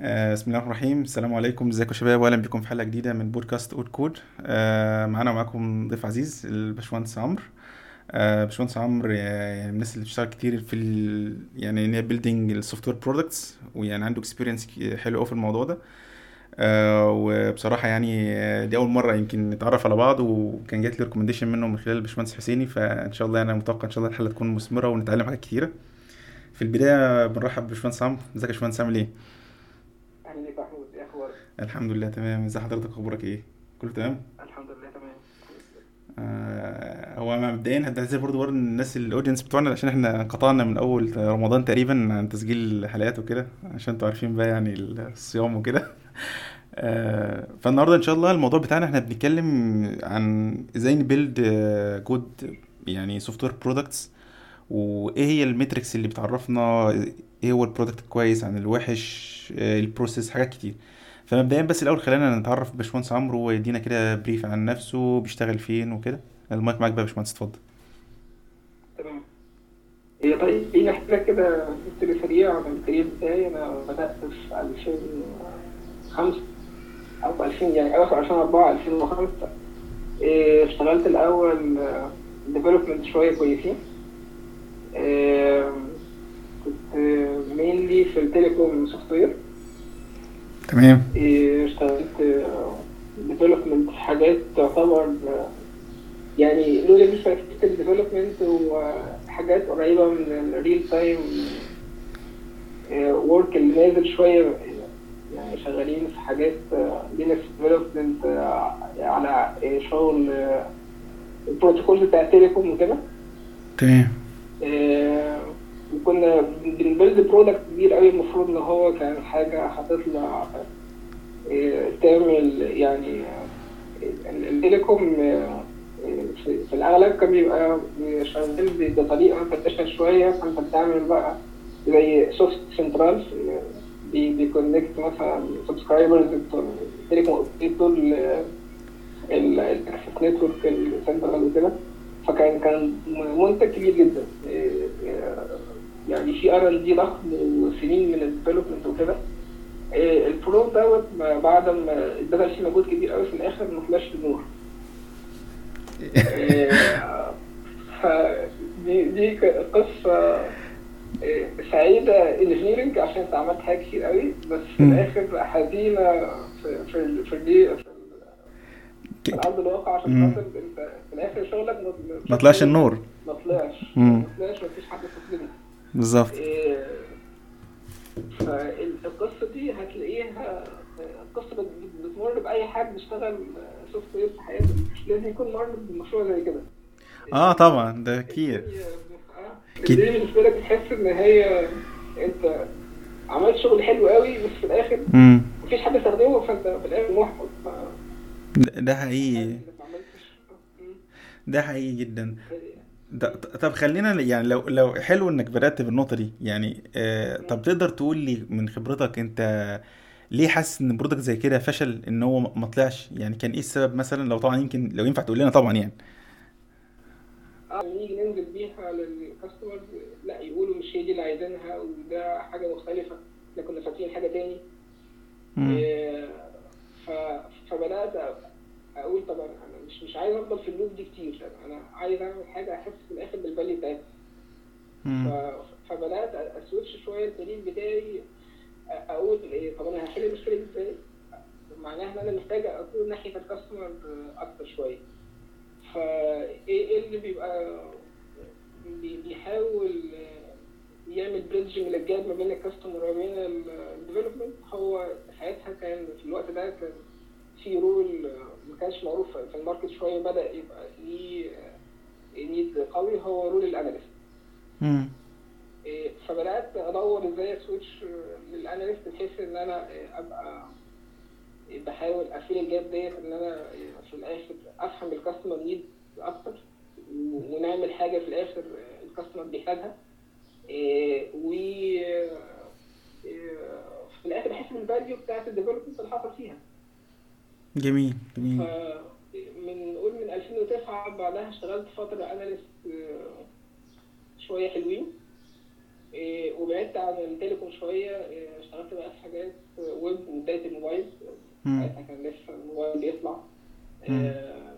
بسم الله الرحمن الرحيم. السلام عليكم، ازيكم يا شباب، واهلا بكم في حلقه جديده من بودكاست اود كود. معانا ومعاكم ضيف عزيز الباشمهندس عمرو. باشمهندس عمرو يعني من الناس اللي بتشتغل كتير في يعني ان هي بيلدينج السوفت وير برودكتس، ويعني عنده اكسبيرينس حلو قوي في الموضوع ده. وبصراحه يعني دي اول مره يمكن نتعرف على بعض، وكان جات لي ريكومنديشن منه من خلال الباشمهندس حسيني، فان شاء الله انا متوقع ان شاء الله الحلقه تكون مثمره ونتعلم حاجات كتيره. في البدايه بنرحب بباشمهندس عمرو. ازيك يا باشمهندس، عامل ايه؟ أهلا بك محمود، إيه أخبارك؟ الحمد لله تمام. ازي حضرتك، اخبارك ايه؟ كله تمام. الحمد لله تمام. الحمد لله. هو مبدئيا هنعتذر برضه الناس الاودينس بتوعنا، عشان احنا انقطعنا من اول رمضان تقريبا عن تسجيل حلقات وكده، عشان انتوا عارفين بقى يعني الصيام وكده. فالنهارده ان شاء الله الموضوع بتاعنا احنا بنتكلم عن ازاي نبيلد جود، يعني سوفت وير برودكتس، وايه هي الميتريكس اللي بتعرفنا ايه هو البرودكت الكويس عن الوحش، البروسيس، حاجات كتير. فمبدئيا بس الاول خلينا نتعرف باشمهندس عمرو، ويدينا كده بريف عن نفسه، بيشتغل فين وكده. المايك معاك بقى يا باشمهندس، اتفضل. تمام. هي طيب إيه نحكي لك كده هيستوري سريع عن الكارير بتاعي. أنا بدأت في 2005 أو 2000، يعني أواخر 2004 2005. اشتغلت الأول ديفلوبمنت شوية كويسين. إيه، كنت مينلي في التليكوم سوفت وير. تمام. اشتغلت ديفلوبمنت في حاجات تعتبر يعني له ليفل في السيستم ديفلوبمنت وحاجات قريبة من الريل تايم وورك اللي نازل شوية. يعني شغالين في حاجات لينكس ديفلوبمنت على شغل البروتوكول بتاع التليكوم وكده. تمام. وكنا بنبيلد برودكت كبير قوي، المفروض ان هو كان حاجة هتطلع تعمل يعني التليكوم في الأغلب كان بيبقى شغال بطريقة فتشة شوية. فأنت بتعمل بقى زي سوفت سنترال بيكونكت مثلا سبسكرايبرز بتوع التليكوم اوبريتور الاكسس نتورك السنترال وكده. فكان منتج كبير جدا. يعني في ار ان دي ضخم وسنين من الديفلوبمنت وكده. البرو دوت بعد ما اتبذل فيه مجهود كبير قوي في الاخر ما طلعش للنور. فدي قصة سعيدة انجينيرنج عشان انت عملت حاجات كتير قوي، بس في مم. الاخر حزينة في ك- الارض الواقع، عشان مم. خاطر انت في الاخر شغلك ما بشكل طلعش عملي النور. ما طلعش مم. مفيش حد استخدمه. بالظبط. فالقصة دي هتلاقيها قصة بتمر بأي حد بيشتغل سوفت وير في حياته، لازم يكون مر بمشروع زي كده. اه طبعا ده اكيد. الدنيا اكيد. الدنيا بالنسبة لك بتحس إن هي أنت عملت شغل حلو قوي، بس في الآخر مم. مفيش حد يستخدمه، فأنت في الآخر محبط ده حاسس حقيقي. إنك ما عملتش. ده حقيقي جدا. طب خلينا يعني لو حلو انك بدأت بالنقطة دي، يعني طب تقدر تقول لي من خبرتك انت ليه حاسس ان برودكت زي كده فشل، ان هو ما طلعش؟ يعني كان ايه السبب مثلا؟ لو طبعا يمكن لو ينفع تقول لنا طبعا يعني. نيجي ننزل بيها للكاستمرز، لا يقولوا مش هي دي اللي عايزينها وده حاجة مختلفة، احنا كنا فاكرين حاجة تاني. امم. إيه، فبدات اقول طب انا مش عايز افضل في اللوب دي كتير، انا عايز اعمل حاجه احس في الاخر بالفاليو بتاعتها. امم. فبدات اسويتش شويه الكارير بتاعي، اقول إيه، طب انا هحل المشكله دي ازاي؟ معناها ان انا محتاج اكون ناحيه الكاستمر اكتر شويه. فايه اللي بيبقى بيحاول يعمل بريدجنج للجاب ما بين الكاستمر وما بين الديفلوبمنت. هو ساعتها كان في الوقت ده كان في رول ما كانش معروف في الماركت شويه، بدا يبقى ليه نيد قوي، هو رول الاناليست. امم. فبدات ادور ازاي اسويتش للاناليست، بحيث ان انا ابقى بحاول افيل الجاب ديت، ان انا في الاخر افهم الكاستمر نيد اكتر، ونعمل حاجه في الاخر الكاستمر بيحتاجها. و في الاخر بحس بالفاليو بتاعت الديفلوبمنت اللي حصل فيها. جميل جميل. نقول من 2009 بعدها اشتغلت فتره اناليست شويه حلوين. وبعدت عن التليكوم شويه. اشتغلت بقى في حاجات ويب من بدايه الموبايل. مم. ساعتها كان لسه الموبايل بيطلع. مم.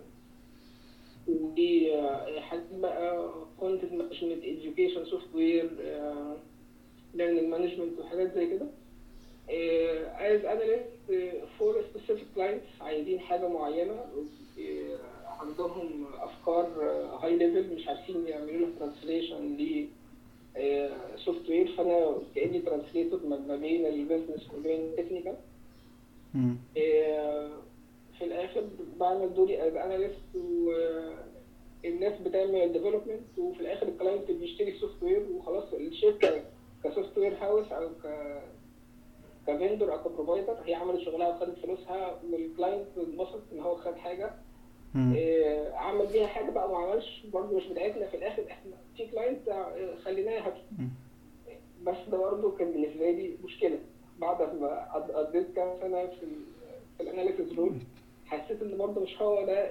ودي حاجات بقى كونتنت مانجمنت، education سوفت وير، learning management وحاجات زي كده. as analyst for specific clients عايزين حاجة معينة، عندهم أفكار high level مش عارفين يعملوا لها translation ل سوفت وير، فأنا كأني ترانسليتور ما بين البيزنس وما بين التكنيكال. مم. في الآخر بعمل دوري as analyst، والناس بتعمل development، وفي الآخر الكلاينت بيشتري السوفت وير وخلاص. الشركة كسوفت وير هاوس أو كفندور او كبروفايدر هي عملت شغلها وخدت فلوسها، والكلاينت اتبسط ان هو خد حاجه. مم. عمل بيها حاجه بقى ما عملش برضه مش بتاعتنا. في الاخر احنا في كلاينت خليناه هابي. مم. بس ده برضه كان بالنسبه لي مشكله. بعد ما قضيت كام سنه في الاناليسيس رول، حسيت ان برضه مش هو ده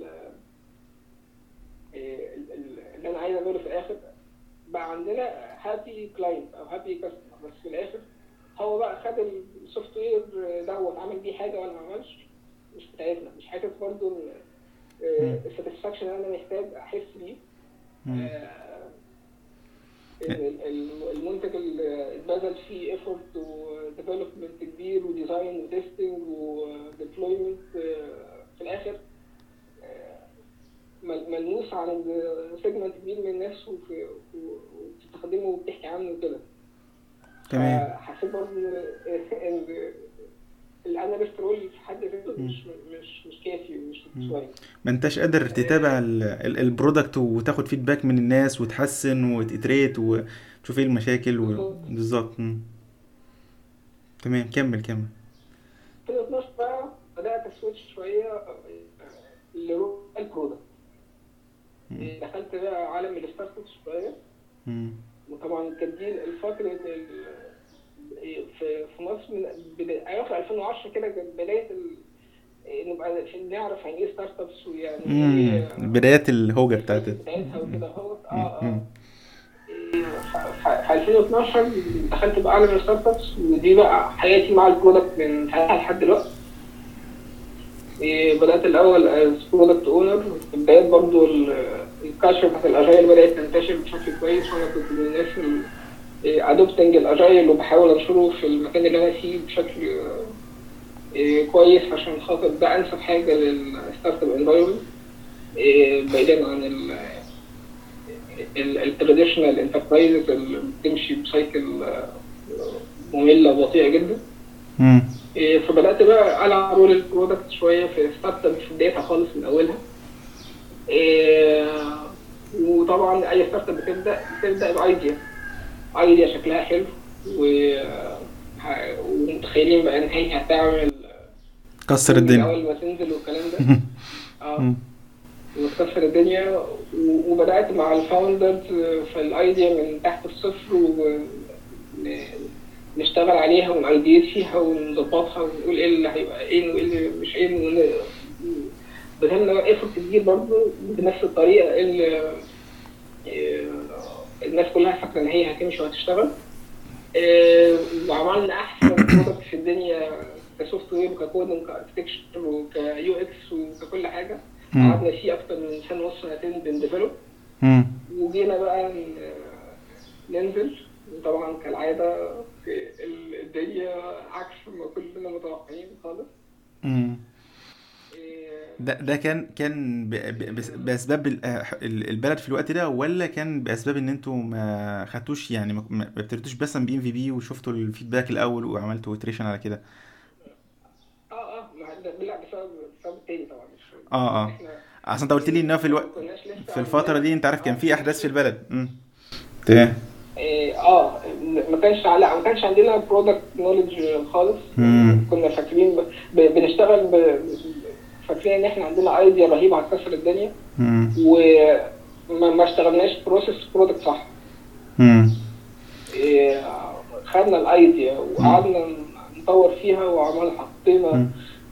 اللي انا عايز اعمله. في الاخر بقى عندنا هابي كلاينت او هابي كاستمر، بس في الاخر هو بقى خد السوفت وير دوت عمل بيه حاجه وانا ما عملش. مش بتاعتنا، مش حاسس برضه الساتسفاكشن اللي انا محتاج احس بيه. المنتج اللي اتبذل فيه ايفورت وديفلوبمنت كبير وديزاين وتستنج وديبلويمنت، في الاخر ملموس عن سيجمنت كبير من الناس وبتستخدمه وبتحكي عنه وكده. تمام. حسيت برضه ان الاناليست رول في حد ذاته مش كافي ومش كويس. ما انتش قادر تتابع البرودكت وتاخد فيدباك من الناس وتحسن وتتريت وتشوف ايه المشاكل بالظبط. تمام، كمل. في 2012 بقى بدات اسويتش شويه لرول البرودكت. دخلت بقى عالم الستارت ابس شويه. وطبعا كانت دي الفتره في مصر من اواخر 2010 كده، كانت بدايه نبقى نعرف يعني ايه ستارت ابس ويعني بدايات الهوجه بتاعتها وكده. هو في 2012 دخلت بقى عالم الستارت ابس، ودي بقى حياتي مع البرودكت من ساعتها لحد دلوقتي. بدات الاول از برودكت اونر. في بدايات برضو الكالتشر بتاعت الاجايل بدات تنتشر بشكل كويس، وانا كنت من الناس ادوبتنج الاجايل وبحاول انشره في المكان اللي انا فيه بشكل كويس، عشان خاطر ده انسب حاجه للستارت اب انفايرمنت، بعيدا عن التراديشنال انتربرايزز اللي بتمشي بسايكل ممله وبطيئه جدا. فبدات بقى العب رول البرودكت شويه في ستارت اب في بدايتها خالص من اولها. وطبعا اي ستارت اب بتبدا بايديا شكلها حلو، ومتخيلين بقى ان هي هتعمل كسر الدنيا اول ما تنزل والكلام ده. وتكسر الدنيا. وبدات مع الفاوندرز في الايديا من تحت الصفر، ونشتغل عليها ونايديت فيها ونظبطها ونقول ايه اللي هيبقى ايه وايه اللي مش ايه. بذلنا ايفورت كبير برضه بنفس الطريقه اللي الناس كلها فاكره ان هي هتمشي وهتشتغل. وعملنا احسن برودكت في الدنيا كسوفت وير وككود وكاركتكتشر وكيو اكس وككل حاجه. قعدنا فيه اكتر من سنه ونص سنتين بنديفلوب. وجينا بقى ننزل، وطبعا كالعاده الدنيا عكس ما كلنا متوقعين خالص. ده كان باسباب البلد في الوقت ده، ولا كان باسباب ان انتوا ما خدتوش يعني ما ابتديتوش بس بي ام في بي وشفتوا الفيدباك الاول وعملتوا اتريشن على كده؟ لا بسبب تاني طبعا. اصل انت قلت لي ان في الفتره دي انت عارف كان في احداث في البلد. تمام. ما كانش عندنا برودكت نوليدج خالص. كنا فاكرين بنشتغل فاكرين ان احنا عندنا ايديا رهيبه هتكسر الدنيا، وما اشتغلناش بروسيس برودكت صح. خدنا الايديا وقعدنا نطور فيها وعملنا حطينا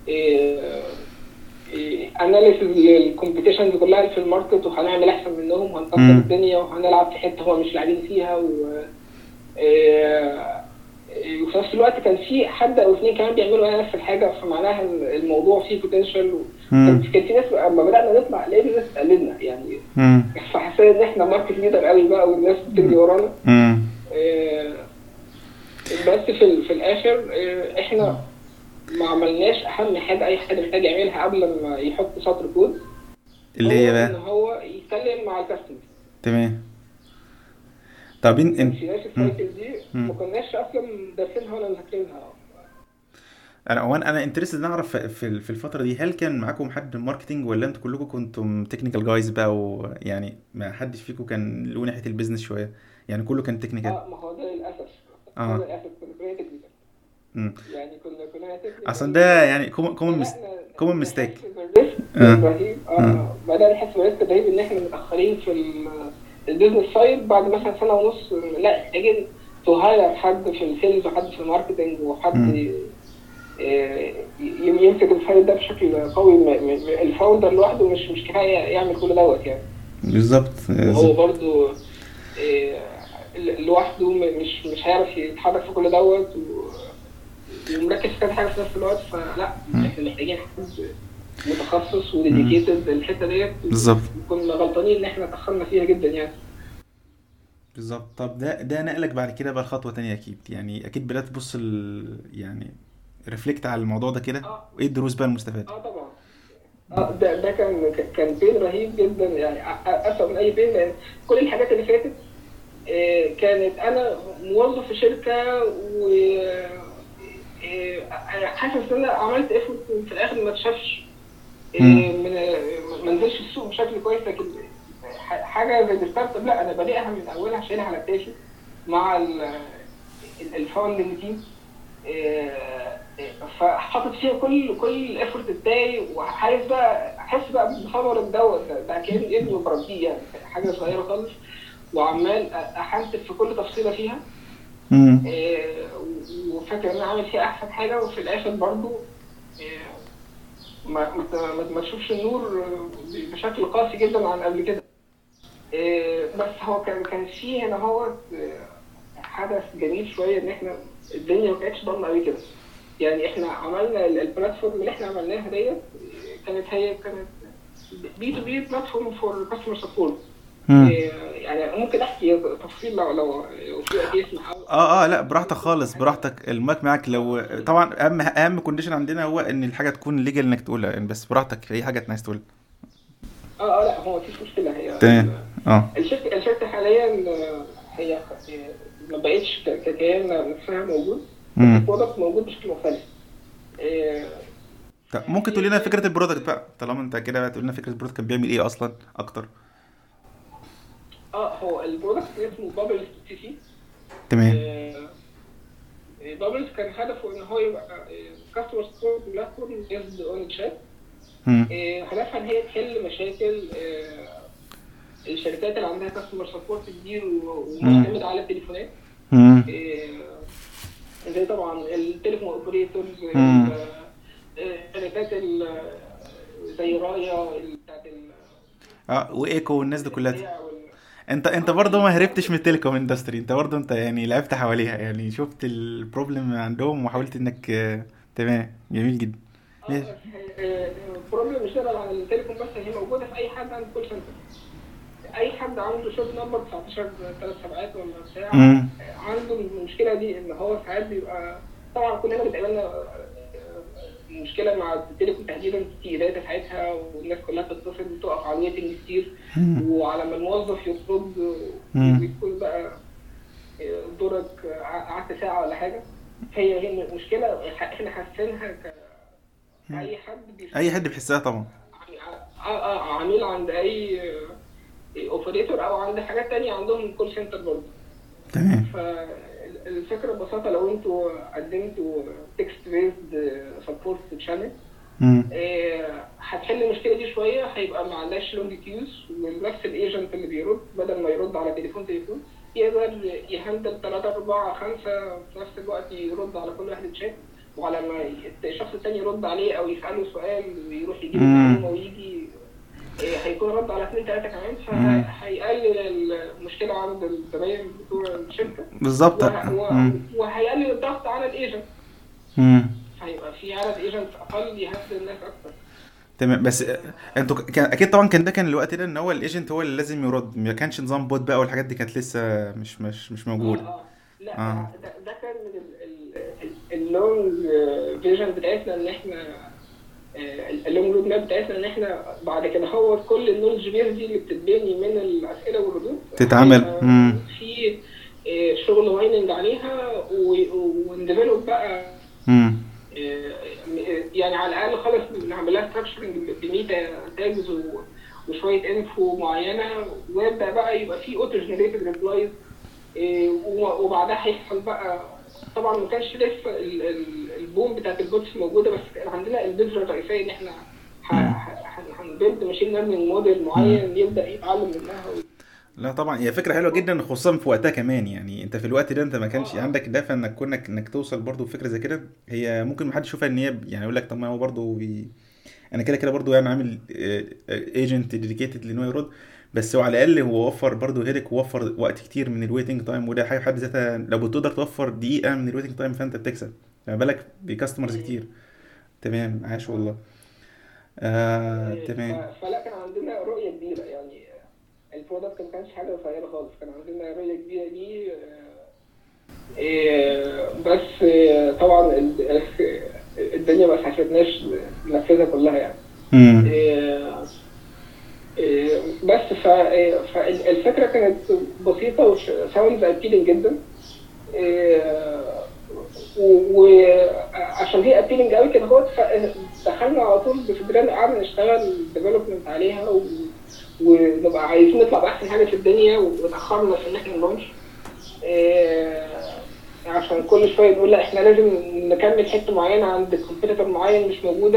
اناليسيز للكومبيتيشنز كلها في الماركت، وهنعمل احسن منهم وهنكسر الدنيا وهنلعب في حته هو مش لاعبين فيها. وفي نفس الوقت كان في حد او اثنين كمان بيعملوا نفس الحاجه، فمعناها الموضوع فيه بوتنشال. كان امم. في ناس لما بدانا نطلع لقينا ناس تقلدنا يعني، امم. فحسينا ان احنا ماركت ليدر قوي بقى والناس بتجري ورانا. امم. آه، بس في الاخر احنا ما عملناش اهم حاجه اي حد محتاج يعملها قبل ما يحط سطر كود، اللي هو هي ان بقى. هو يتكلم مع الكاستمر. تمام. طب ما انت. مشيناش السايكل دي، ما كناش اصلا دارسينها ولا مذاكرينها. انا انترستد نعرف في الفتره دي، هل كان معاكم حد ماركتينج ولا انتوا كلكم كنتم تكنيكال جايز بقى، ويعني ما حدش فيكم كان له ناحيه البيزنس شويه، يعني كله كان تكنيكال؟ اه، ما هو ده للاسف. هو اه. ده للاسف كنا كلنا تكنيكال. امم. يعني كنا اصلا تكنيكال. ده يعني كومن بدأنا كومن نحس ميستيك. بالريسك اه. الرهيب. اه. بدأنا نحس بالريسك الرهيب ان احنا متأخرين في البيزنس سايد. بعد مثلا سنة ونص لا، محتاجين تهاير حد في السيلز وحد في الماركتنج وحد امم. يمسك السايد ده بشكل قوي. الفاوندر لوحده مش كفاية يعمل كل دوت يعني. بالظبط وهو بالظبط. برضو لوحده مش هيعرف يتحرك في كل دوت ومركز في كذا حاجه في نفس الوقت. فلا، احنا محتاجين حد متخصص وديديكيتد للحته ديت، بالظبط وكنا غلطانين ان احنا اتاخرنا فيها جدا يعني. بالظبط. طب ده نقلك بعد كده بقى لخطوه تانية اكيد، يعني اكيد بدات تبص يعني ريفلكت على الموضوع ده كده، اه وايه الدروس بقى المستفاده؟ اه طبعا. ده كان بين رهيب جدا يعني، اسوء من اي بين، لان كل الحاجات اللي فاتت كانت انا موظف في شركه و حاسس ان انا عملت ايفورت في الاخر ما اتشافش. امم. ما نزلش السوق بشكل كويس. لكن حاجه زي الستارت اب لا، انا بادئها من اولها شايلها على كتافي مع الفاوندنج تيم. فحاطط فيها كل الايفورت بتاعي، وعايز بقى احس بقى بثمر ده كان ابني وبربيه يعني، حاجه صغيره خالص وعمال احنتف في كل تفصيله فيها. امم. وفاكر ان انا عامل فيها احسن حاجه، وفي الاخر برضو ما تشوفش النور بشكل قاسي جدا عن قبل كده. بس هو كان فيه هنا هو حدث جميل شويه، ان احنا الدنيا ما كانتش ضلمه قوي كده. يعني احنا عملنا البلاتفورم اللي احنا عملناها ديت، كانت بي تو بي بلاتفورم فور كاستمر سبورت. يعني ممكن احكي تفصيل لو في وقت يسمح. اه لا براحتك خالص، براحتك، المايك معاك. لو طبعا اهم كونديشن عندنا هو ان الحاجه تكون ليجل انك تقولها يعني، بس براحتك اي حاجه انت عايز تقولها. لا، هو مفيش مشكله. هي تمام. اه. الشركه حاليا هي ما بقتش ككيان نفسها موجود، بس امم. البرودكت موجود بشكل مختلف. آه، طب ممكن تقول لنا فكره البرودكت بقى، طالما انت كده بقى تقول لنا فكره البرودكت كان بيعمل ايه اصلا اكتر. هو البرودكت اسمه بابل سي سي. تمام. بابلز كان هدفه ان هو يبقى كاستمر سبورت بلاتفورم بيزد اون تشات. امم. هدفها ان هي تحل مشاكل الشركات اللي عندها كاستمر سبورت كبير ومعتمد على التليفونات. امم. زي طبعا التليفون اوبريتورز، شركات زي رايا بتاعت وايكو والناس دي كلها. التوزيع انت برضه ما ايكو. هربتش من التليكوم اندستري، انت برضه انت يعني لعبت حواليها، يعني شفت البروبلم عندهم وحاولت انك تمام، جميل جدا. ماشي. بس البروبلم مش نقدر عن التليفون بس، هي موجوده في اي حد عنده كول سنتر. اي حد عنده شوت نمبر 19 3 سبعات ولا بتاع امم. عنده المشكله دي، ان هو ساعات بيبقى طبعا كلنا بتقابلنا مشكله مع التليفون تحديدا في داتا ساعتها، والناس كلها بتتصل بتقف على الويتنج كتير، وعلى ما الموظف يطرد ويكون بقى دورك قعدت ساعه ولا حاجه. هي مشكله احنا حاسينها اي حد اي بيشتغل حد بيحسها طبعا. عميل عند اي اوبريتور او عند حاجات تانية عندهم كول سنتر برضه. تمام. فالفكره ببساطه لو انتوا قدمتوا تكست بيزد سبورت شانل، هتحل المشكله دي شويه. هيبقى ما عندهاش لونج كيوز، ونفس الايجنت اللي بيرد بدل ما يرد على تليفون يقدر يهندل 3 4 5 في نفس الوقت، يرد على كل واحد تشات، وعلى ما الشخص الثاني يرد عليه او يساله سؤال ويروح يجيب المعلومه ويجي هيكون رد على 2 3 كمان، مم. فهيقلل المشكله عند الزباين بتوع الشركه، بالظبط. مم. وهيقلل الضغط على الايجنت، مم. هيبقى في عدد ايجنتس اقل يهدد الناس اكتر. تمام. بس انتوا كان اكيد طبعا كان ده كان الوقت ده ان هو الايجنت هو اللي لازم يرد، ما كانش نظام بوت بقى والحاجات دي كانت لسه مش موجوده. لا، اه. ده كان من اللونج فيجن بتاعتنا، ان احنا اللونج رود ماب بتاعتنا، ان احنا بعد كده هو كل النولج بيز دي اللي بتتبني من الاسئله والردود تتعمل. هيبقى مم. في شغل مايننج عليها، ونديفلوب بقى مم. يعني على الاقل خالص نعمل لها ستراكشرنج بميتا تاجز وشويه انفو معينه، ويبدا بقى يبقى في اوتو جنريتد ريبلايز، وبعدها هيحصل بقى. طبعا ما كانش لسه البوم بتاعت البوتس موجوده، بس كان عندنا البذره الرئيسيه ان احنا مم. هنبيلد ماشين ليرنينج موديل مم. معين يبدا يتعلم منها لا طبعا هي فكره حلوه جدا، خصوصا في وقتها كمان. يعني انت في الوقت ده انت ما كانش اه عندك دافع انك انك توصل برضو بفكره زي كده. هي ممكن محدش يشوفها ان هي يعني يقول لك طب ما هو برضو انا كده كده برضو يعني عامل ايجنت ديديكيتد لانه يرد. بس هو على الاقل هو وفر برضو هيدك، ووفر وقت كتير من الويتنج تايم، وده حاجه في حد ذاتها لو بتقدر توفر دقيقه من الويتنج تايم فانت بتكسب، ما بالك بكاستمرز كتير. تمام، عاش اه والله. تمام. فلا كان عندنا رؤيه كبيره يعني. البرودكت ما كانش حاجه صغيره خالص، كان عندنا رؤيه كبيره ليه. بس طبعا الدنيا ما ساعدتناش ننفذها كلها يعني. امم. آه، بس فالفكره كانت بسيطه وساوندز ابيلينج جدا. وعشان هي ابيلينج قوي كده هو دخلنا على طول بفكرة، قعدنا نشتغل ديفلوبمنت عليها، ونبقى عايزين نطلع باحسن حاجه في الدنيا، وتاخرنا في ان احنا نلونش. عشان كل شويه نقول لا احنا لازم نكمل حته معينه عند كومبيتيتور معين مش موجوده،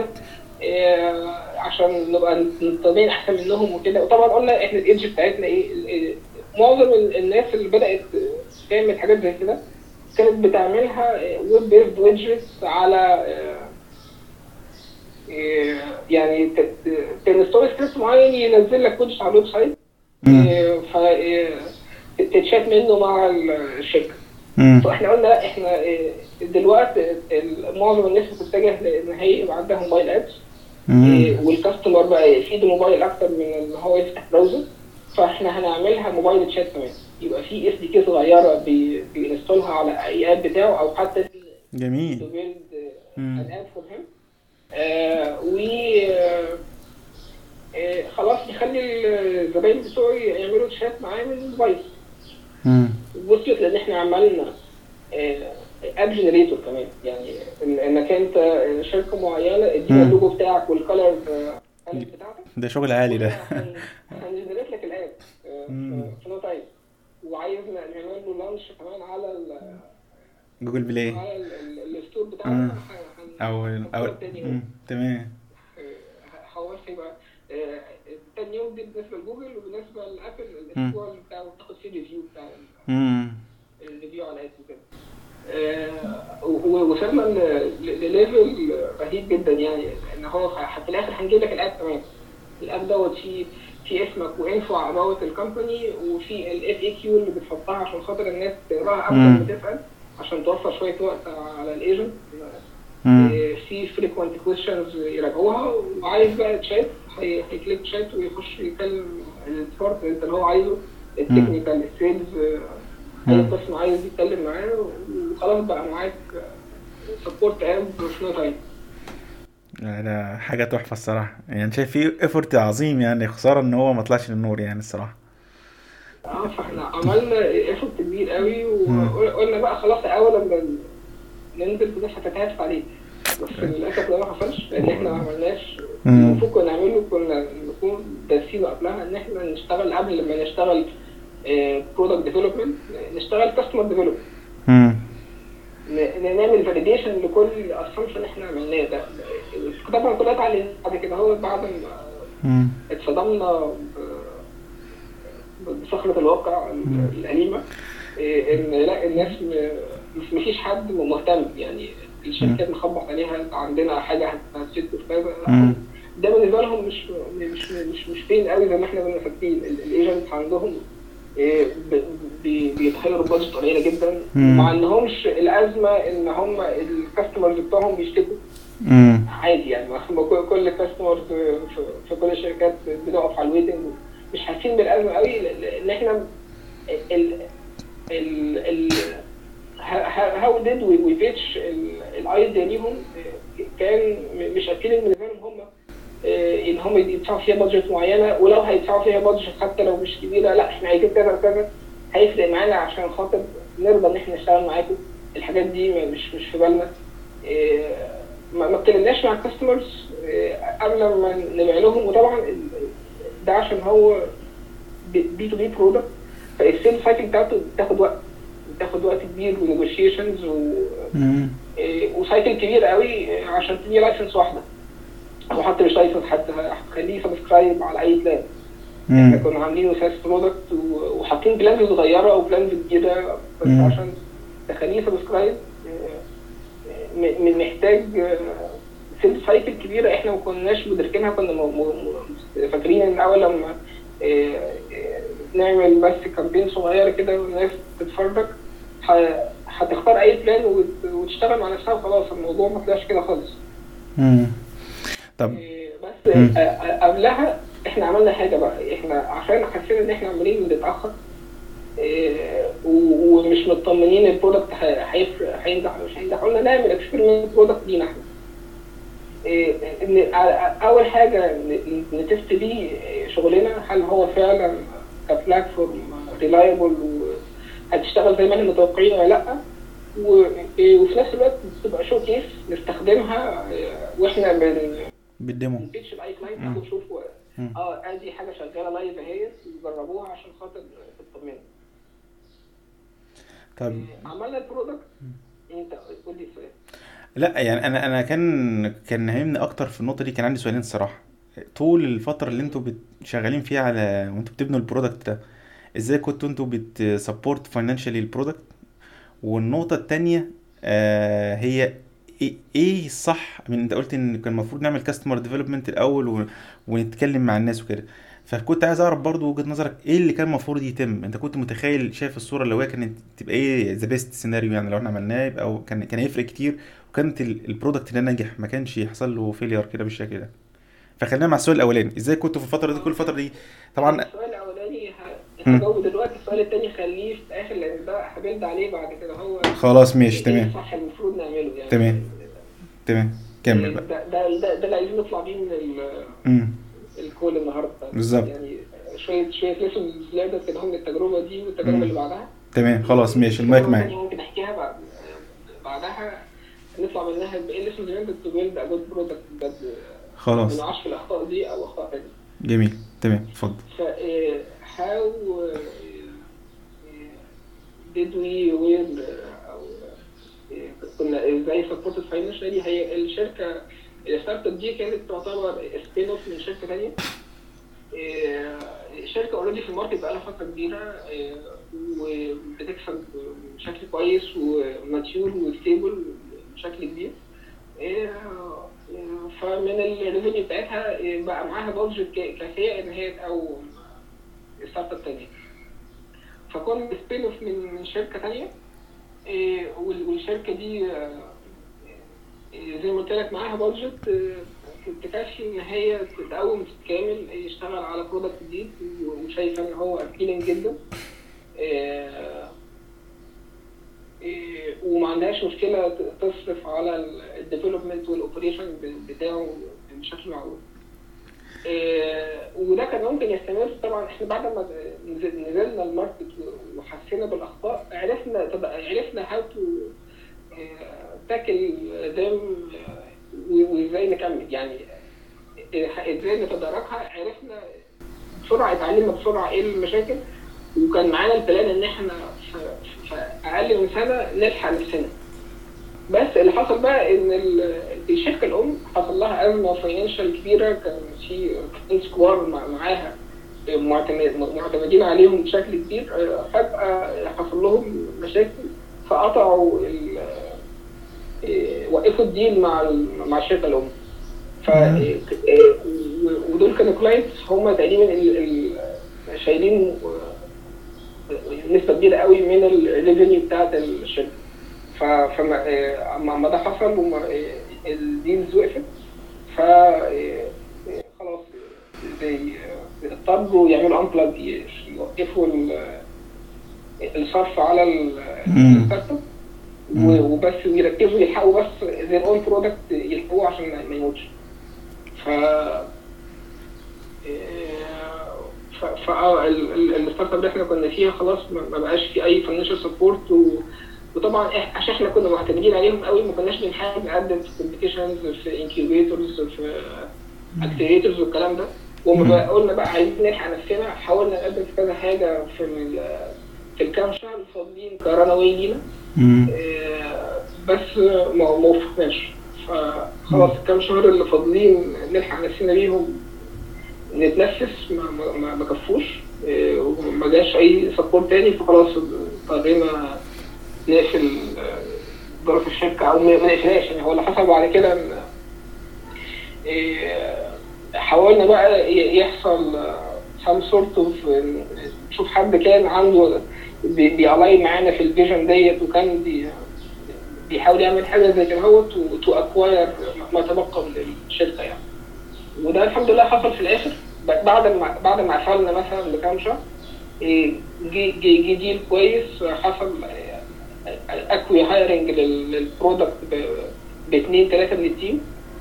عشان نبقى طبيعي احسن منهم وكده. وطبعا قلنا احنا الايدج بتاعتنا ايه. معظم الناس اللي بدات تعمل حاجات زي كده كانت بتعملها ويب بيزد ويدجتس على يعني تنستول سكريبت معين ينزل لك ويدجت على الويب سايت، فتتشات منه مع الشركه. فاحنا قلنا لا احنا دلوقتي معظم الناس بتتجه لان هي يبقى عندها موبايل ابس، والكاستمر بقى يفيد الموبايل اكتر من ان هو يفتح براوزر. فاحنا هنعملها موبايل تشات كمان، يبقى في اس دي كي صغيره بينستولها على اي اب بتاعه، او حتى جميل. تو بيلد ان اب فور هيم. و خلاص نخلي الزباين بتوعي يعملوا تشات معايا من الموبايل. وصلت لان احنا عملنا اب جنريتور كمان، يعني انك انت شركه معينه ادينا اللوجو بتاعك والكالر بتاعتك، ده شغل عالي ده. هنجنريت لك الاب في نو تايم. وعايز نعمل له لانش كمان على جوجل بلاي، على الستور بتاعنا، او تمام. هو هيبقى تاني يوم دي بالنسبه لجوجل، وبالنسبه لابل الاسبوع بتاع تاخد فيه ريفيو بتاع الريفيو على اسمه كده. وصلنا لليفل رهيب جدا يعني، ان هو في الاخر هنجيب لك الاب كمان. الاب دوت في اسمك وانفو اباوت الكومباني، وفي الاف اي كيو اللي بتحطها عشان خاطر الناس تقراها قبل ما تسال، عشان توفر شويه وقت على الايجنت. في فريكوينت كويشنز يراجعوها، وعايز بقى تشات هيكليك شات ويخش يكلم الديبارتمنت اللي هو عايزه، التكنيكال، السيلز، اي قسم عايز يتكلم معاه، وخلاص بقى معاك سبورت اب في نو تايم. ده حاجه تحفه الصراحه، يعني شايف فيه ايفورت عظيم، يعني خساره ان هو ما طلعش للنور يعني الصراحه. فاحنا عملنا ايفورت كبير قوي، وقلنا بقى خلاص اول لما ننزل الناس هتتهافت عليه. بس للاسف ده ما حصلش، لان احنا ما عملناش المفروض كنا نعمله. كنا نكون دارسينه قبلها ان احنا نشتغل قبل لما نشتغل برودكت ديفلوبمنت، نشتغل كاستمر ديفلوبمنت، نعمل فاليديشن لكل الاسامبشن احنا عملناه ده. طبعا كلها اتعلمنا بعد كده، هو بعد ما اتصدمنا بصخرة الواقع الأليمة، إن لا الناس مفيش حد مهتم يعني. الشركات مخبط عليها عندنا حاجة هتسد في كذا، ده بالنسبه لهم مش فين قوي زي ما احنا كنا فاكرين. الايجنتس عندهم بيتخيلوا بادجت قليله جدا، وما عندهمش الازمه ان هم الكاستمرز بتوعهم بيشتكوا عادي يعني. كل الكاستمرز في كل الشركات بتقف على الويتنج، مش حاسين بالازمه قوي، لان احنا هاو ديد وي بيتش الايديا ليهم كان مش اكيد بالنسبه لهم هم ان هم يدفعوا فيها بادجت معينه، ولو هيدفعوا فيها بادجت حتى لو مش كبيره، لا احنا عايزين كذا وكذا هيفرق معانا عشان خاطر نرضى ان احنا نشتغل معاكم. الحاجات دي مش في بالنا. ما اتكلمناش مع الكاستمرز قبل ما نبيع لهم، وطبعا ده عشان هو بي تو بي برودكت، فالسيل سايكل بتاعته بتاخد وقت كبير ونيجوشيشنز وسايكل كبير قوي عشان تبني لايسنس واحده، او حتى مش لايسنس، حتى هتخليه سبسكرايب على اي بلان. احنا كنا عاملين ساس برودكت وحاطين بلانز صغيره او بلانز كبيره، بس عشان تخليه سبسكرايب محتاج سيل سايكل كبيره احنا ما كناش مدركينها. كنا فاكرين ان اول لما نعمل بس كامبين صغيره كده والناس تتفرج هتختار اي بلان وتشتغل مع نفسها وخلاص. الموضوع ما طلعش كده خالص. طب بس قبلها احنا عملنا حاجه بقى. احنا عشان حسينا ان احنا عمالين بنتاخر ومش مطمنين البرودكت هينجح ولا مش هينجح، قلنا نعمل اكسبيرمنت برودكت لينا احنا. اول حاجه نتست بيه شغلنا، هل هو فعلا كبلاتفورم ريلايبل وهتشتغل زي ما احنا متوقعين ولا لا، وفي نفس الوقت تبقى شو كيس نستخدمها واحنا بالديمو بنبيتش لاي كلاينت ونشوفوا ادي حاجه شغاله لايف اهي وجربوها عشان خاطر تطمنوا. طب عملنا البرودكت. انت قول لي سؤال. لا يعني انا كان نهمني اكتر في النقطه دي. كان عندي سؤالين الصراحه. طول الفتره اللي انتوا شغالين فيها على وانتوا بتبنوا البرودكت ده، ازاي كنتوا انتوا بتسبورت فاينانشالي البرودكت؟ والنقطه التانية هي ايه الصح؟ من انت قلت ان كان المفروض نعمل كاستمر ديفلوبمنت الاول ونتكلم مع الناس وكده، فكنت عايز اعرف برضو وجهة نظرك ايه اللي كان المفروض يتم. انت كنت متخيل شايف الصوره اللي هي كانت تبقى ايه ذا بيست سيناريو، يعني لو احنا عملناه يبقى او كان هيفرق كتير، وكانت البرودكت اللي نجح ما كانش يحصل له فيلير كده بالشكل ده. فخلينا مع السؤال الاولاني، ازاي كنتوا في الفتره دي كل الفتره دي طبعا. السؤال الاولاني هجاوب دلوقتي، السؤال الثاني خليه في الاخر لان ده هبلد عليه بعد كده. هو خلاص ماشي تمام. صح المفروض نعمله يعني. تمام كمل بقى. ده اللي عايزين نطلع بيه من الكول النهارده بالظبط. يعني شويه ليسونز زياده كده هم التجربه دي والتجربه اللي بعدها. تمام خلاص ماشي المايك معاك. ممكن احكيها بعدها نطلع منها بايه الليسونز اللي انت بتبيلد ا جود برودكت بجد. خلاص ما نعرفش الاخطاء دي او اخطاء ثانيه. جميل تمام اتفضل. how did we win او كنا ازاي سبورتد فاينانشالي. هي الشركه الستارت اب دي كانت تعتبر سبين اوف من شركه ثانيه. شركه اوريدي في الماركت بقى لها فتره كبيره وبتكسب بشكل كويس وماتيور وستيبل بشكل كبير. فمن الريفينيو بتاعتها بقى معاها بادجت كافيه ان هي تقوم ستارت اب تانية. فكون سبين اوف من شركه تانية والشركه دي زي ما قلت لك معاها بادجت تكفي ان هي تقوم كامل يشتغل على برودكت جديد وشايفه ان هو ابيلينج جدا وما عندهاش مشكله تصرف على الديفلوبمنت والاوبريشن بتاعه بشكل معقول. وده كان ممكن يستمر. طبعا احنا بعد ما نزلنا الماركت وحسينا بالاخطاء عرفنا هاو تو تاكل ذم وازاي نكمل يعني ازاي نتداركها. عرفنا بسرعه، اتعلمنا بسرعه ايه المشاكل، وكان معانا البلان ان احنا في اقل من سنه نلحق نفسنا. بس اللي حصل بقى ان الشركه الام حصل لها ازمه فاينانشال كبيره. كان في سكوار معاها معتمدين عليهم بشكل كبير. فجاه حصل لهم مشاكل فقطعوا وقفوا الديل مع الشركه الام. ودول كانوا كلاينتس هم تقريبا شايلين نسبه كبيره قوي من الريفينيو بتاعت الشركه. فما ده حصل الديلز وقفت، ف خلاص زي اضطروا يعملوا انبلاج، يوقفوا الصرف على الستارت اب وبس يركزوا يلحقوا بس زي اون برودكت يلحقوه عشان ما يموتش. ف الستارت اب اللي احنا كنا فيها خلاص ما بقاش في اي فاينانشال سبورت، وطبعا عشان احنا كنا معتمدين عليهم قوي ما كناش بنحاول نقدم في كومبيتيشنز في انكيوبيتورز في اكتيفيتورز والكلام ده. وما قلنا بقى عايزين نلحق نفسنا، حاولنا نقدم في كذا حاجه في الكام شهر الفاضلين كرانا واي لينا، بس ما وفقناش. فخلاص الكام شهر اللي فاضلين نلحق نفسنا بيهم نتنفس ما كفوش، وما جاش اي سبورت تاني، فخلاص اضطرينا نقفل ظرف الشركه او ما نقفلهاش. يعني هو اللي حصل بعد كده ان حاولنا بقى يحصل some sort of نشوف حد كان عنده بيعلي معانا في الفيجن ديت، وكان بيحاول يعمل حاجه زي كده هو تو اكواير ما تبقى من الشركه يعني. وده الحمد لله حصل في الاخر بعد ما قفلنا مثلا بكام شهر. جي ديل كويس حصل، اكوي هايرنج للبرودكت باثنين ثلاثه من التيم،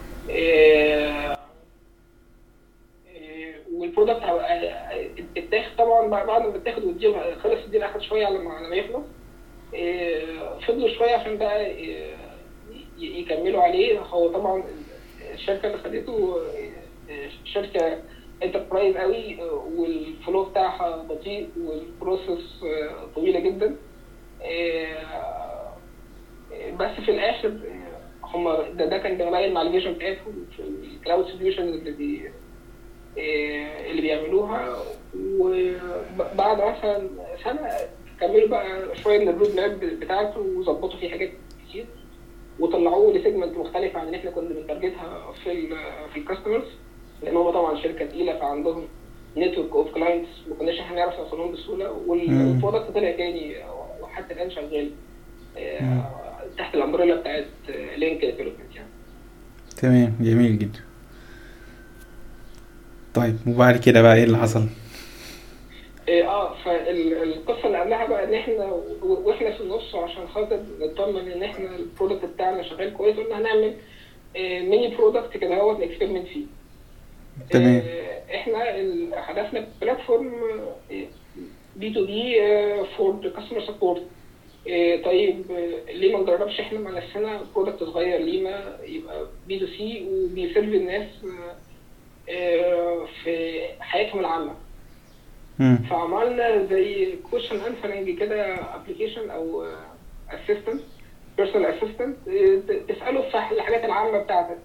والبرودكت اتاخد طبعا بعد ما اتاخد والديل خلص. الديل اخد شويه على ما يخلص، فضلوا شويه عشان بقى يكملوا عليه. هو طبعا الشركه اللي خدته شركه انتربرايز قوي، والفلو بتاعها بطيء والبروسيس طويله جدا، بس في الاخر هم ده كان بيغير مع الفيجن بتاعتهم في الكلاود سوليوشن اللي بيعملوها. وبعد مثلا سنه كملوا بقى شويه من الرود ماب بتاعته وظبطوا فيه حاجات كتير، وطلعوه لسيجمنت مختلفه عن اللي احنا كنا بنتارجتها في الكاستمرز، لان هم طبعا شركه تقيله فعندهم نتورك اوف كلاينتس ما كناش احنا نعرف نوصلهم بسهوله. والبرودكت طلع تاني وحتى الان شغال تحت الامبريلا بتاعت لينك ديفلوبمنت يعني. تمام، جميل جدا. طيب وبعد كده بقى ايه اللي حصل؟ فالقصه اللي قبلها بقى ان احنا واحنا في النص عشان خاطر نطمن ان احنا البرودكت بتاعنا شغال كويس، قلنا هنعمل ميني برودكت كده هو نكسبيرمنت فيه. تمام. احنا هدفنا بلاتفورم بي تو بي فور كاستمر سبورت. طيب ليه ما نجربش احنا مع نفسنا برودكت صغير لينا يبقى بي تو سي وبيسيرف الناس في حياتهم العامه. فعملنا زي كويشن انسرنج كده ابلكيشن او اسيستنت بيرسونال اسيستنت تساله في الحاجات العامه بتاعتك.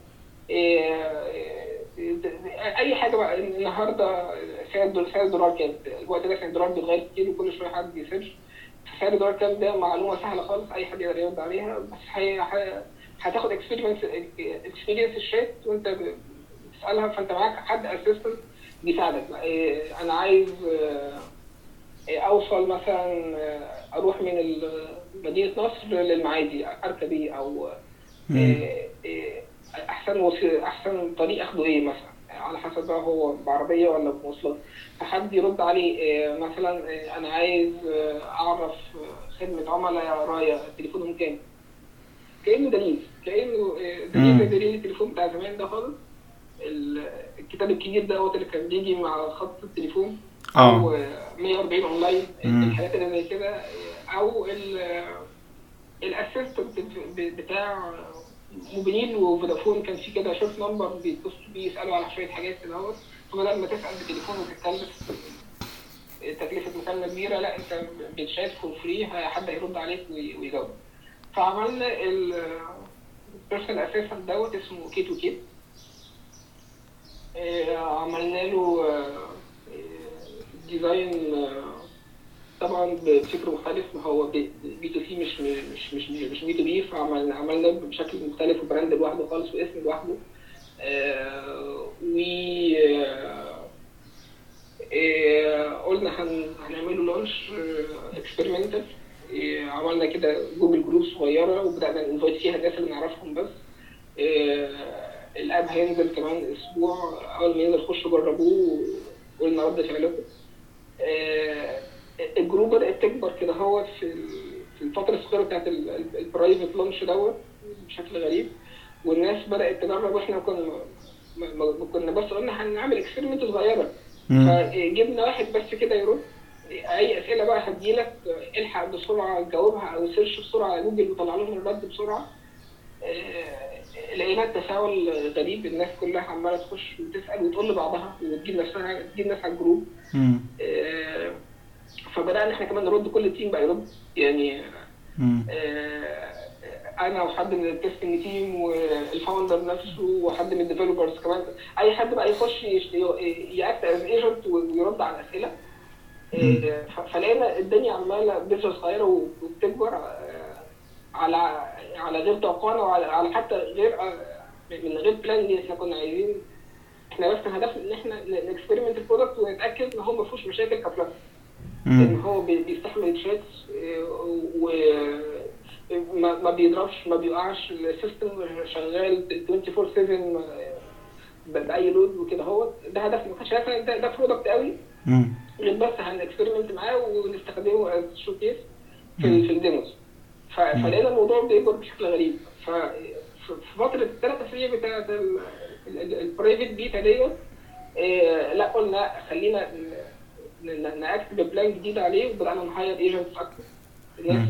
اي حاجه بقى النهارده سعر الدولار كام، الوقت ده سعر الدولار بيتغير كتير وكل شويه حد بيسيرش سعر الدولار كام. ده معلومه سهله خالص اي حد يقدر يرد عليها، بس هتاخد اكسبيرينس الشات وانت بتسالها، فانت معاك حد اسيستنت بيساعدك. انا عايز اوصل مثلا اروح من مدينه نصر للمعادي اركب ايه، او احسن طريق اخده ايه مثلا، على حسب بقى هو بعربيه ولا بمواصلات. فحد يرد عليه مثلا انا عايز اعرف خدمه عملاء رايا تليفونهم كام، كانه دليل دليل التليفون بتاع زمان ده خالص، الكتاب الكبير ده هو اللي كان بيجي مع خط التليفون او 140 اونلاين، الحاجات اللي زي كده. او الاسيستنت بتاع موبينيل وفودافون كان في كده شورت نمبر بيتصلوا بيه يسالوا على شويه حاجات كده اهوت. فبدل ما تسال بالتليفون وتتكلف تكلفه مكالمه كبيره، لا انت بتشات فور فري، حد هيرد عليك ويجاوب. فعملنا البيرسونال اسيستنت دوت اسمه كي تو كي. عملنا له ديزاين طبعا بفكر مختلف، ما هو بي تو سي مش بي تو بي، فعملنا بشكل مختلف وبراند لوحده خالص واسم لوحده. و قلنا هنعمله لانش اكسبيرمنتال. عملنا كده جوجل جروب صغيره وبدانا ننفايت فيها الناس اللي نعرفهم بس. الاب هينزل كمان اسبوع، اول ما ينزل خشوا جربوه وقلنا رد فعلكم. الجروب بدات تكبر كده هو في الفتره الصغيره بتاعت البرايفت لانش دوت بشكل غريب، والناس بدات تجرب، واحنا كنا بس قلنا هنعمل اكسبيرمنت صغيره. فجبنا واحد بس كده يرد اي اسئله بقى هتجيلك، الحق بسرعه جاوبها او سيرش بسرعه على جوجل وطلع لهم الرد بسرعه. لقينا التفاعل غريب، الناس كلها عماله تخش وتسال وتقول لبعضها وتجيب نفسها تجيب ناس على الجروب. فبدانا احنا كمان نرد، كل التيم بقى يرد يعني. انا وحد من التستنج تيم والفاوندر نفسه وحد من الديفلوبرز كمان، اي حد بقى يخش ياكت از ايجنت ويرد على الاسئله. فلقينا الدنيا عماله بيزنس صغيره وبتكبر على غير توقعنا، وعلى حتى غير من غير بلان. احنا كنا عايزين، احنا بس هدفنا ان احنا نكسبيرمنت البرودكت ونتاكد ان هو ما فيهوش مشاكل كبلان، ان هو بيستحمل تشيكس وما بيضربش ما بيوقعش، السيستم شغال 24/7 باي لود وكده. هو ده هدف، ما كانش ده برودكت قوي غير بس هنكسبيرمنت معاه ونستخدمه از شو كيس في الديموز. فلقينا الموضوع بيكبر بشكل غريب. ففي فتره الثلاث اسابيع بتاعت البرايفت بيتا ديت، لا قلنا خلينا ناكتب بلان جديد عليه، وبدانا نهاير ايجنتس اكتر. الناس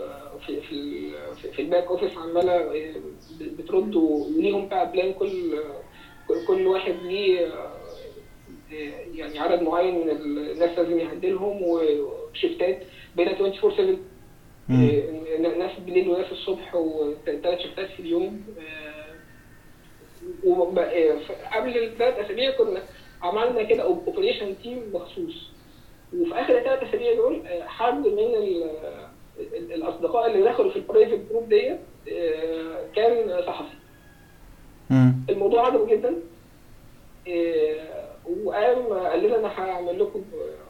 في الباك اوفيس عماله بترد وليهم بقى بلان، كل واحد ليه يعني عدد معين من الناس لازم يهدلهم، وشيفتات بين 24/7، ناس بالليل وناس الصبح، وثلاث شيفتات في اليوم. قبل الثلاث اسابيع كنا عملنا كده اوبريشن تيم مخصوص، وفي اخر الثلاث اسابيع دول حد من الاصدقاء اللي دخلوا في البرايفت جروب ديت كان صحفي. الموضوع عجبه جدا، وقام قال لنا انا هعمل لكم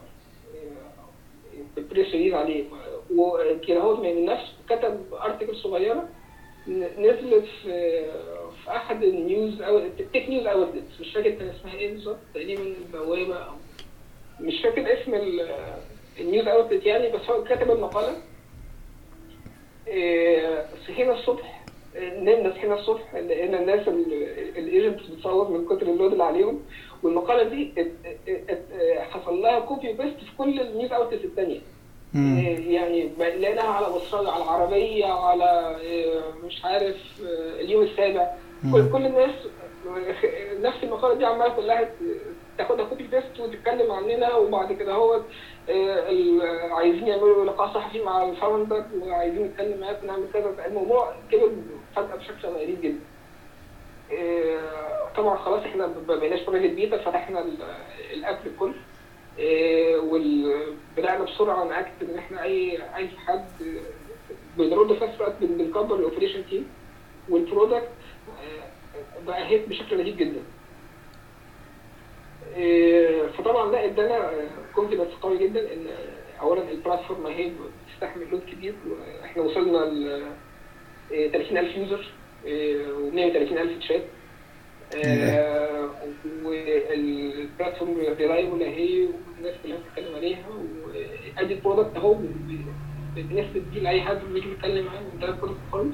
بريس ريليز عليه وكده. هو من نفسه كتب ارتكل صغيره نزلت في احد النيوز او التك نيوز اوتلتس، مش فاكر كان اسمها ايه بالظبط، تقريبا البوابه او مش فاكر اسم النيوز اوتلت يعني. بس هو كتب المقاله. صحينا الصبح، نمنا صحينا الصبح لقينا الناس الايجنتس بتصور من كتر اللود اللي عليهم، والمقاله دي حصل لها كوبي بيست في كل النيوز اوتلتس الثانيه. يعني لقيناها على بصرة، على العربيه، على مش عارف اليوم السابع، كل الناس نفس المقاله دي عماله كلها تاخدها كوبي بيست وتتكلم عننا. وبعد كده هو عايزين يعملوا لقاء صحفي مع الفاوندر وعايزين نتكلم معاك ونعمل كذا. الموضوع كبر فجأة بشكل غريب جدا. طبعا خلاص احنا ما بقيناش برايفت بيتا، فتحنا الاب للكل، وبدأنا بسرعه ناكد ان احنا اي حد بنرد في نفس الوقت بنكبر الاوبريشن تيم، والبرودكت بقى هيت بشكل رهيب جدا. فطبعا ده ادانا كونفيدنس قوي جدا ان اولا البلاتفورم هي بتستحمل لود كبير. احنا وصلنا ل 30,000 يوزر و130,000 تشات، والبلاتفورم ريلايبل اهي والناس كلها بتتكلم عليها، وادي البرودكت اهو بالنسبه دي لاي حد بيجي يتكلم معاه ده البرودكت خالص.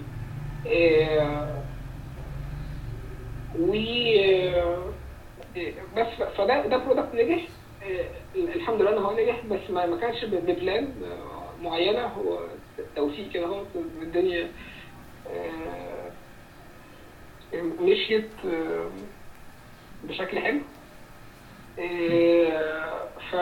بس فده برودكت نجح الحمد لله ان هو نجح، بس ما كانش ببلان معينه، هو توفيق كده اهو الدنيا مشيت بشكل حلو. ف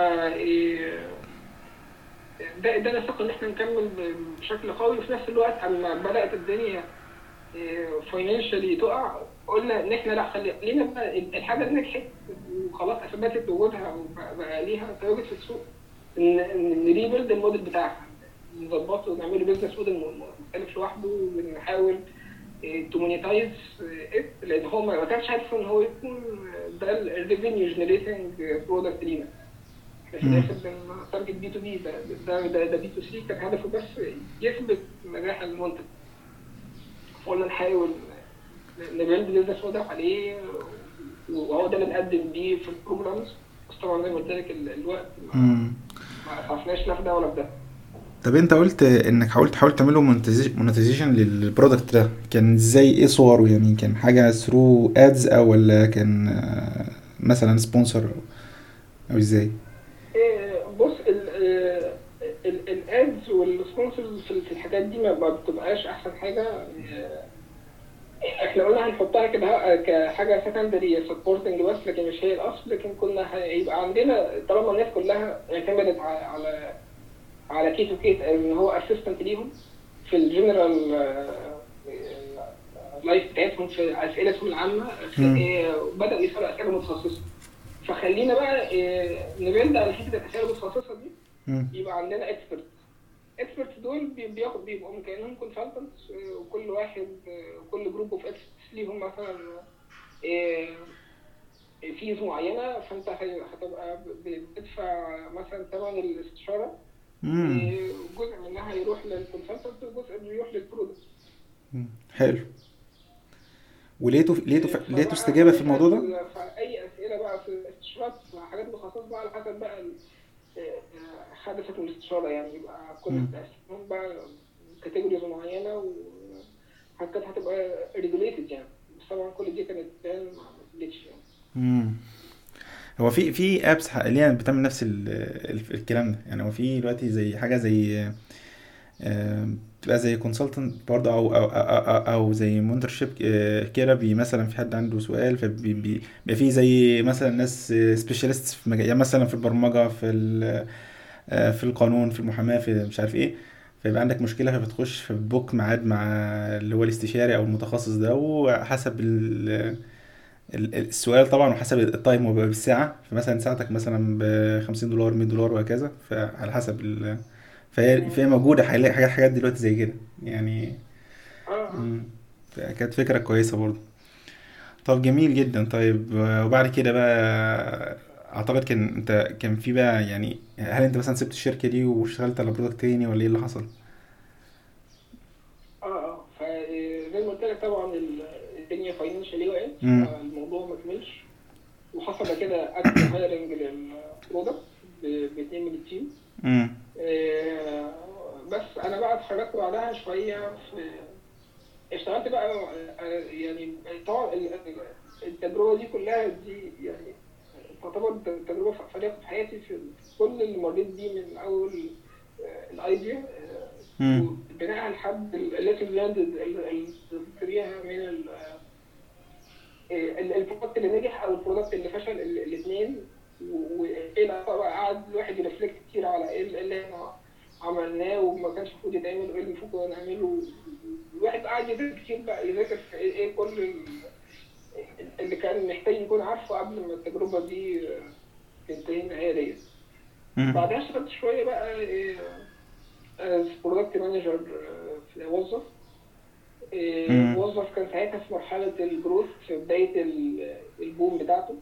ده ادانا ثقه ان احنا نكمل بشكل قوي. وفي نفس الوقت اما بدات الدنيا فاينانشالي تقع، قلنا ان احنا لا خلينا بقى الحاجه اللي نجحت وخلاص اثبتت وجودها وبقى ليها تواجد في السوق، ان نريبيلد الموديل بتاعها، نظبطه ونعمله بيزنس موديل مختلف لوحده، ونحاول تو مونيتايز، لان هو ما كانش عارف ان هو يكون ده الريفينيو جنريتنج برودكت لينا. احنا في الاخر بنتارجت بي تو بي، ده بي تو سي، كان هدفه بس يثبت نجاح المنتج. فقلنا نحاول نبيلد بيزنس واضح عليه، وهو ده اللي نقدم بيه في البروجرامز. بس طبعا زي ما قلت لك الوقت امم ما عرفناش لا في ده ولا في ده. طب انت قلت انك حاولت تعمله مونتيزيشن للبرودكت ده، كان ازاي؟ ايه صوره يعني؟ كان حاجه ثرو ادز او ولا كان مثلا سبونسر او ازاي؟ بص، الادز والسبونسرز في الحاجات دي ما بتبقاش احسن حاجه. احنا قلنا هنحطها كده كحاجه سكندري سبورتنج بس، لكن مش هي الاصل. لكن كنا هيبقى عندنا طالما الناس كلها اعتمدت على كيتو كيت ان هو اسيستنت ليهم في الجنرال لايف بتاعتهم، في اسئلتهم العامه، امم بداوا يسالوا اسئله متخصصه. فخلينا بقى نبند على حته الاسئله المتخصصه دي. يبقى عندنا اكسبرتس دول بيبقوا كانهم كونسلتنتس، وكل واحد كل جروب اوف اكسبرتس ليهم مثلا فيز معينه. فانت هتبقى بتدفع مثلا ثمن الاستشاره، جزء منها يروح للكونسلتنت وجزء بيروح للبرودكت. حلو. لقيتوا فبقى استجابه في الموضوع ده؟ اي اسئله بقى في الاستشارات، حاجات مخصصه بقى على حسب بقى حدثت الاستشاره. يعني يبقى كل تقسيمهم بقى كاتيجوريز معينه، وحاجات هتبقى ريجوليتد يعني. بس طبعا كل دي كانت ما عملتش يعني. هو في ابس حاليا بتعمل نفس الكلام ده يعني. هو في دلوقتي زي حاجه زي بتبقى زي كونسلتنت برضه او زي مونترشيب كده. مثلا في حد عنده سؤال فبيبقى في زي مثلا ناس سبيشاليست في مجال، يعني مثلا في البرمجه، في القانون، في المحاماه، في مش عارف ايه. فيبقى عندك مشكله فبتخش فبتبوك ميعاد مع اللي هو الاستشاري او المتخصص ده، وحسب السؤال طبعا، وحسب التايم هو بيبقى بالساعه. فمثلا ساعتك مثلا ب $50 $100 وهكذا، فعلى حسب فهي موجودة حاجات دلوقتي زي كده يعني. مم. كانت فكرة كويسة برضه. طب جميل جدا. طيب وبعد كده بقى اعتقد كان في بقى يعني، هل انت مثلا سبت الشركة دي واشتغلت على برودكت تاني ولا ايه اللي حصل؟ فزي ما قلت لك طبعا الدنيا فاينانشالي وقعت، امم فالموضوع ما كملش. وحصل بعد كده اكت هايرنج للبرودكت باثنين من التيم. امم بس انا بقى اتحركت بعدها شويه اشتغلت بقى يعني. طبعا التجربه دي كلها دي يعني تعتبر تجربه فريده في حياتي، في كل اللي مريت بيه من اول الايديا وبناء لحد الليسن لاند اللي بتجريها من البرودكت اللي نجح او البرودكت اللي فشل، الاثنين. وايه بقى قعد الواحد يرفلكت كتير على ايه اللي احنا عملناه وما كانش المفروض يتعمل، وايه اللي المفروض نعمله. الواحد قاعد يذاكر كتير بقى، يذاكر في ايه كل اللي كان محتاج يكون عارفه قبل ما التجربه دي تنتهي النهايه ديت. بعدها اشتغلت شويه بقى برودكت مانجر في موظف. موظف كان ساعتها في مرحله الجروث، في بدايه البوم بتاعته.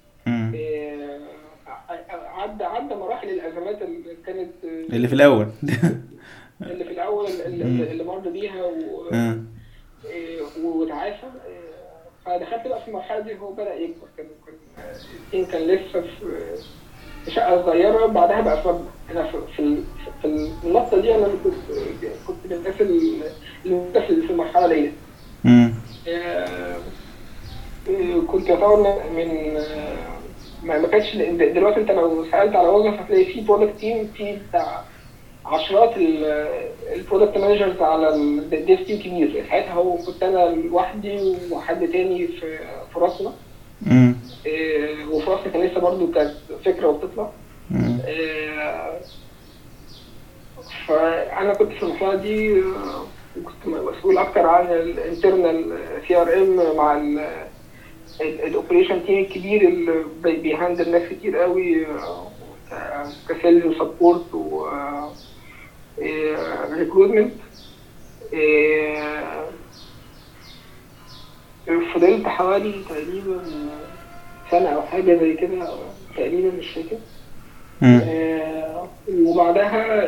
عدى مراحل الازمات اللي كانت اللي في الاول اللي في الاول اللي مر بيها وتعافى. فدخلت بقى في المرحله دي، هو بدا يكبر. كان لسه في شقه صغيره، بعدها بقى في مبنى. انا في النقطه دي انا كنت من الناس اللي في المرحله دي. كنت يعتبر من ما كانش. دلوقتي انت لو سالت على وظيفه هتلاقي في برودكت تيم، في بتاع عشرات البرودكت مانجرز على الديف تيم كبير. ساعتها هو كنت انا لوحدي وحد تاني في راسنا. وفي راسنا كان لسه برضه كانت فكره وبتطلع. فانا كنت في المرحله دي، كنت مسؤول اكتر عن الانترنال سي ار ام مع الاوبريشن تيم الكبير اللي بيهندل ناس كتير قوي، كسيلز وسبورت و ريكروتمنت. فضلت حوالي تقريبا سنة أو حاجة زي كده، تقريبا مش فاكر. امم. وبعدها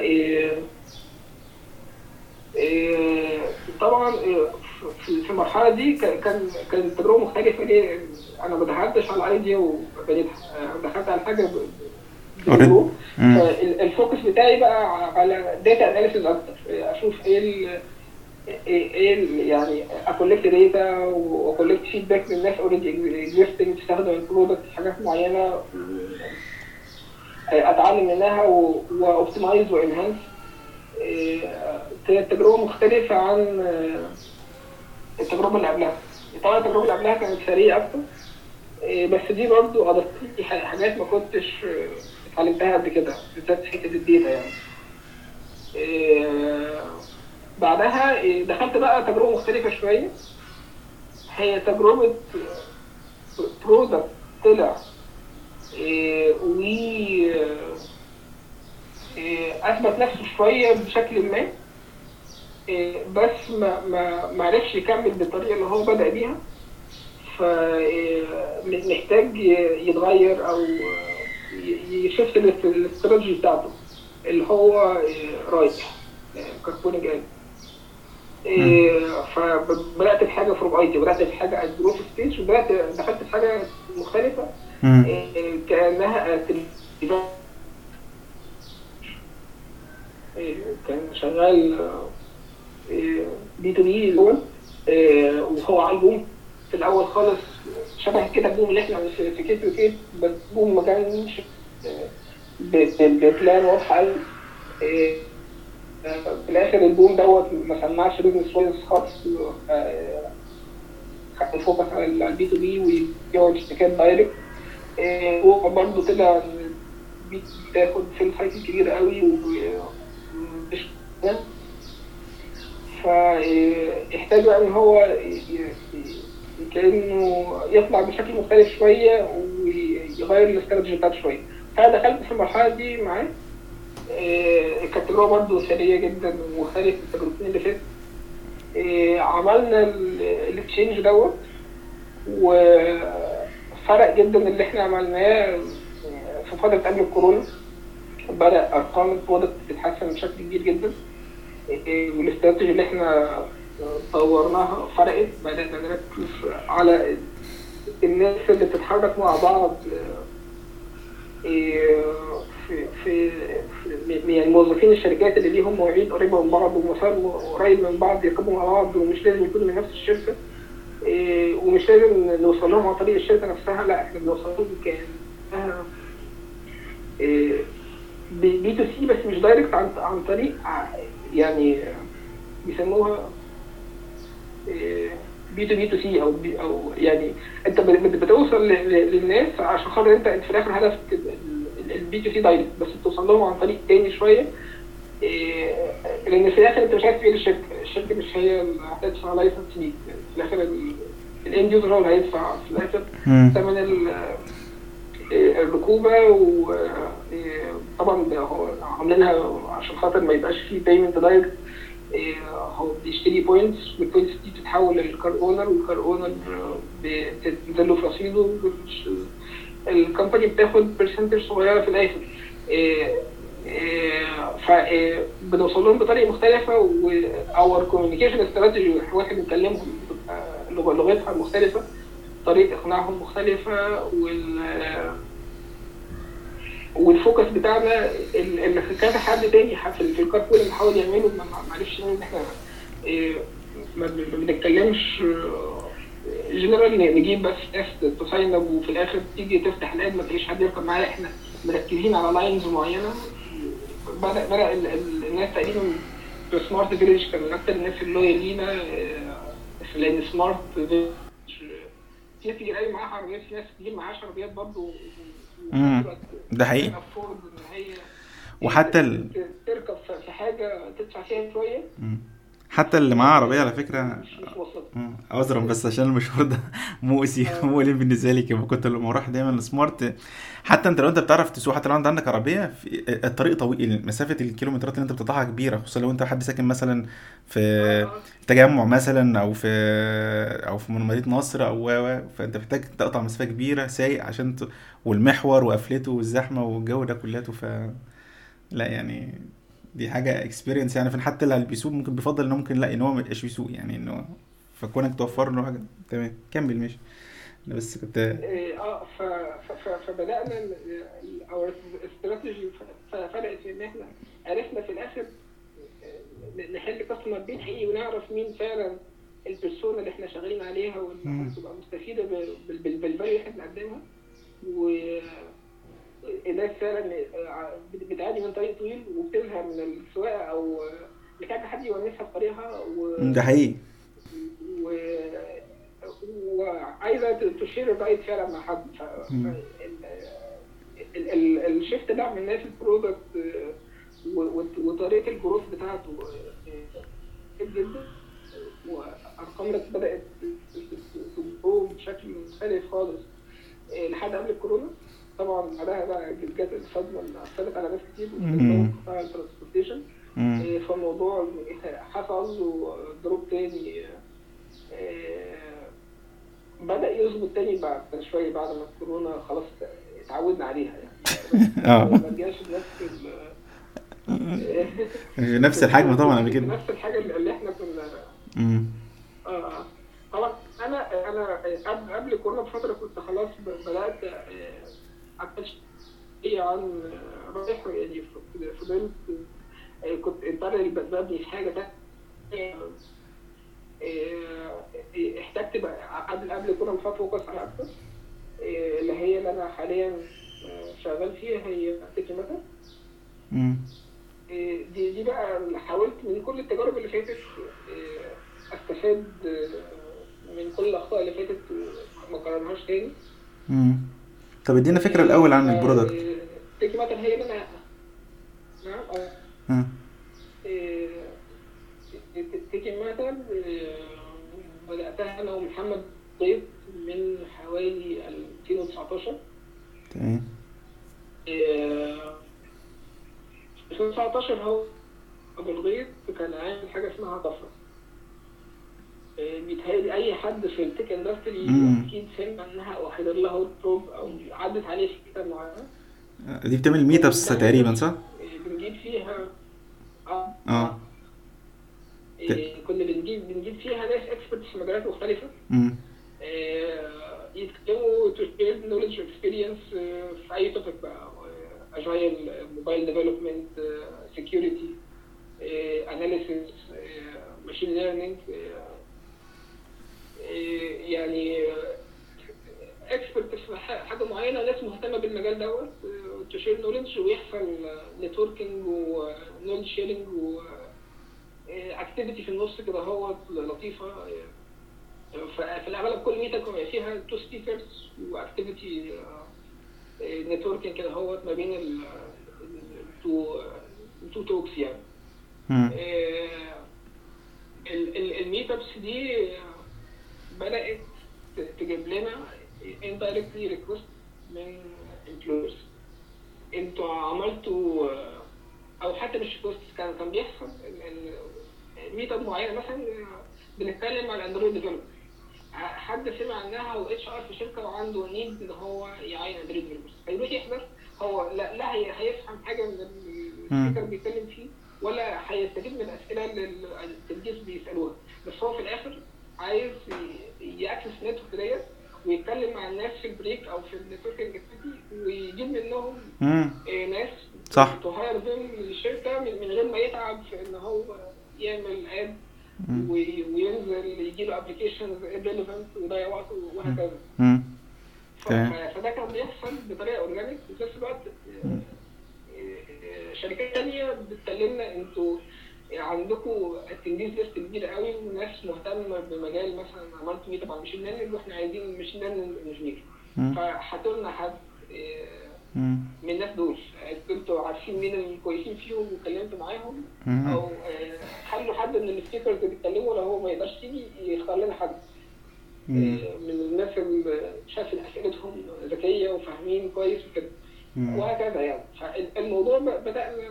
طبعا في المرحلة دي كانت تجربة مختلفة ليه؟ أنا ما دخلتش على الاي دي وبقيت دخلت على حاجة اوريدي. بجروب. امم. فالفوكس بتاعي بقى على داتا اناليسيز اكتر، اشوف يعني اكولكت داتا واكولكت فيدباك من الناس اوريدي اكزيستنج بتستخدم البرودكت في حاجات معينه، اتعلم منها واوبتمايز وانهانس. كانت تجربه مختلفه عن التجربه اللي قبلها. طبعا التجربه اللي قبلها كانت سريعه اكتر، بس دي برضو اضافت لي حاجات ما كنتش اتعلمتها قبل كده، بالذات في حته الداتا يعني. بعدها دخلت بقى تجربه مختلفه شويه، هي تجربه برودكت طلع و اثبت نفسه شويه بشكل ما، بس ما عرفش يكمل بالطريقه اللي هو بدأ بيها، فمحتاج يتغير او يشفت الاستراتيجي بتاعته اللي هو رايح كربونيك اسيد. فبدات بحاجه فروم اي تي، بدات بحاجه at growth stage، دخلت في حاجه مختلفه امم. كانها كان شغال بي تو بي الاول، وهو البوم في الاول خالص شبه كده البوم اللي احنا في كيت وكيت، بس بوم ما كانش ببلان واضحه قوي. في الاخر البوم دوت ما سمعش بيزنس وايز خالص، خد الفوكس على البي تو بي ويبيعوا اشتكات دايركت. هو برضه طلع بتاخد في سايكل كبيره قوي ومش فاحتاج بقى ان هو كانه يطلع بشكل مختلف شويه ويغير الاستراتيجي بتاعته شويه. فانا دخلت في المرحله دي معاه. كانت تجربه برضه سريعه جدا ومختلفه من التجربتين اللي فاتت. عملنا الاكسشينج دوت، وفرق جدا اللي احنا عملناه في فتره قبل الكورونا. بدا ارقام البرودكت تتحسن بشكل كبير جدا، والاستراتيجي اللي احنا طورناها فرقت. بدأنا نركز على الناس اللي بتتحرك مع بعض في يعني موظفين الشركات اللي ليهم مواعيد قريبه من بعض ومسار قريب من بعض يركبوا مع بعض، ومش لازم يكونوا من نفس الشركه، ومش لازم نوصل لهم عن طريق الشركه نفسها، لا احنا بنوصل لهم كانها بي تو سي بس مش دايركت، عن طريق يعني بيسموها بي تو سي او يعني انت بتوصل للناس عشان خاطر انت في الاخر هدفك البي تو سي دايركت، بس بتوصل لهم عن طريق تاني شويه. لان في الاخر انت مش عارف ايه الشركه مش هي اللي هتدفع لايسنس ليك في الاخر، الاند يوزر هو اللي هيدفع في الاخر ثمن الركوبه. وطبعا عاملينها عشان خاطر ما يبقاش فيه بيمنت دايركت، هو بيشتري بوينتس والبوينتس دي بتتحول للكار اونر، والكار اونر بتنزل له في رصيده، الكمباني بتاخد برسنتج صغيره في الاخر. فبنوصل لهم بطريقه مختلفه، واور كوميونيكيشن استراتيجي واحنا بنكلمهم لغتها مختلفه، طريقه اقناعهم مختلفه، والفوكس بتاعنا اللي كذا حد تاني في الكاربول اللي حاول يعمله ما عرفش ان احنا ما بنتكلمش جنرال، نجيب بس ناس تصاين وفي الاخر تيجي تفتح الاد ما تلاقيش حد يركب معانا. احنا مركزين على لاينز معينه. بدا الناس تقريبا في سمارت فيليج كان اكتر الناس اللي لينا، لان سمارت في كتير قوي معاها عربيات، في ناس كتير معاها عربيات برضه، ده حقيقي. ان هي وحتى تركب في حاجه تدفع فيها شويه. حتى اللي معاه عربيه على فكره. مش موصل. عذرا بس عشان المشوار ده مؤذي اه. مؤلم بالنسبه لي كده. كنت لما اروح دايما السمارت، حتى انت لو انت بتعرف تسوق، حتى لو انت عندك عربيه، في الطريق طويل، مسافه الكيلومترات اللي انت بتقطعها كبيره، خصوصا لو انت حد ساكن مثلا في اه. التجمع مثلا، او في مدينه نصر فانت محتاج تقطع مسافه كبيره سايق عشان والمحور وقفلته والزحمه والجو ده كلته. لا يعني دي حاجه اكسبيرينس يعني. حتى اللي بيسوق ممكن بيفضل انه ممكن لا ان هو ما يبقاش بيسوق يعني، انه فكونك توفر له حاجه. تمام كمل ماشي. انا بس كنت. فبدأنا او استراتيجي فرقت في ان احنا عرفنا في الاخر نحل كاستمر بين حقيقي، ونعرف مين فعلا البيرسونا اللي احنا شغالين عليها واللي مم. هتبقى مستفيده بالفاليو اللي احنا بنقدمها. والناس فعلا بتعاني من طريق طويل وبتزهق من السواقه، او محتاجه حد يونسها في طريقها، ده حقيقي. و... وعايزه تشير الرايت فعلا مع حد. مم. الشيفت ده عملناه في البرودكت، وطريقه الجروث بتاعته كتير جدا، وارقامنا بدات تقوم بشكل مختلف خالص لحد قبل الكورونا. طبعا بعدها بقى جت الصدمه اللي اثرت على ناس كتير، وخصوصا مم. قطاع الترانسبورتيشن. مم. فالموضوع حصل له دروب تاني، بدأ يظبط تاني بعد شوية، بعد ما الكورونا خلاص اتعودنا عليها يعني. بس اه ما رجعش بنفس نفس الحجم طبعا قبل كده. بنفس الحاجة اللي احنا كنا. مم. اه. طبعا انا قبل الكورونا بفترة كنت خلاص بدأت اكتشف ايه عن رايح يعني. فضلت كنت انترنالي ببني في حاجة تانية. احتجت بقى قبل كورونا بفترة فوكس على اكتر، اللي هي اللي انا حاليا شغال فيها، هي تيكي ميتا. مم. دي بقى اللي حاولت من كل التجارب اللي فاتت استفاد من كل الاخطاء اللي فاتت وما اكررهاش تاني. مم. طب ادينا فكرة الأول عن ف البرودكت. تيكي ميتا هي اللي انا. نعم. ها. آه، تيكي ميتا بداتها انا ومحمد ضيف من حوالي 2019. تمام. 2019 هو ابو الغيط كان عامل حاجه اسمها طفره. بيتهيألي اي حد في التك اندستري مم. اكيد سمع عنها او حضر لها هوت بروب او عدت عليه فكره معينه. دي بتعمل ميت ابس ده تقريبا ميثودز صح؟ بنجيب فيها. اه. كنا بنجيب فيها ناس اكسبرتس في مجالات مختلفه، مم. يتكلموا تو شير نولج اكسبيرينس في اي توبيك بقى، اجايل، موبايل ديفلوبمنت، سكيورتي، اناليسيس، ماشين ليرنينج، يعني اكسبرت في حاجه معينه، ناس مهتمه بالمجال دوت، تشير نولج ويحصل نتوركينج ونولج شيرنج واكتيفيتي في النص كده هو لطيفه. في الأغلب كل ميتا فيها تو سبيكرز واكتيفيتي نتوركينج كده هو ما بين التو توكس يعني. مم. الميت ابس دي بدأت تجيب لنا indirectly request من employers. انتوا عملتوا او حتى مش request، كان بيحصل ميت اب معينه مثلا بنتكلم على اندرويد ديفلوبر، حد سمع عنها واتش ار في شركه وعنده نيد ان هو يعين اندرويد ديفلوبرز، هيروح يحضر. هو لا هيفهم حاجه من الفكره اللي بيتكلم فيه، ولا هيستفيد من الاسئله اللي التدريس بيسالوها. بس هو في الاخر عايز ياكسس نتورك ديت ويتكلم مع الناس في البريك او في النتوركينج اكتيفيتي ويجيب منهم ناس صح. تهاير ذم للشركه من غير ما يتعب في ان هو يعمل اد وينزل يجي له ابلكيشنز ريليفنت ويضيع وقته وهكذا. فده كان بيحصل بطريقه اورجانيك. وفي نفس الوقت شركات تانية بتكلمنا انتوا عندكم اتنديز ليست كبيره قوي وناس مهتمه بمجال، مثلا عملتوا ميت اب على ماشين ليرنينج واحنا عايزين ماشين ليرنينج انجينير، فهاتوا لنا حد مم. من الناس دول. انتوا عارفين مين الكويسين فيهم واتكلمتوا معاهم، مم. او خلوا حد من السبيكرز اللي بيتكلموا لو هو ما يقدرش يجي يختار لنا حد مم. من الناس اللي شاف اسئلتهم ذكيه وفاهمين كويس وكده، مم. وهكذا يعني. فالموضوع بدأنا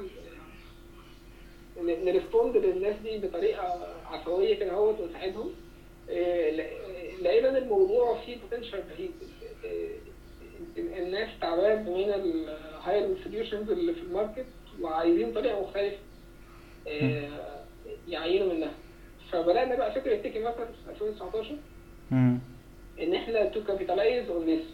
نرسبوند للناس دي بطريقه عفويه كده اهوت ونساعدهم. لقينا ان الموضوع فيه بوتنشال رهيب. الناس تعبان من الهاير سوليوشنز اللي في الماركت وعايزين طريقه مختلفه يعينوا منها. فبدأنا بقى فكره تيكي مثلا في 2019 مم. ان احنا تو كابيتالايز اون ذس.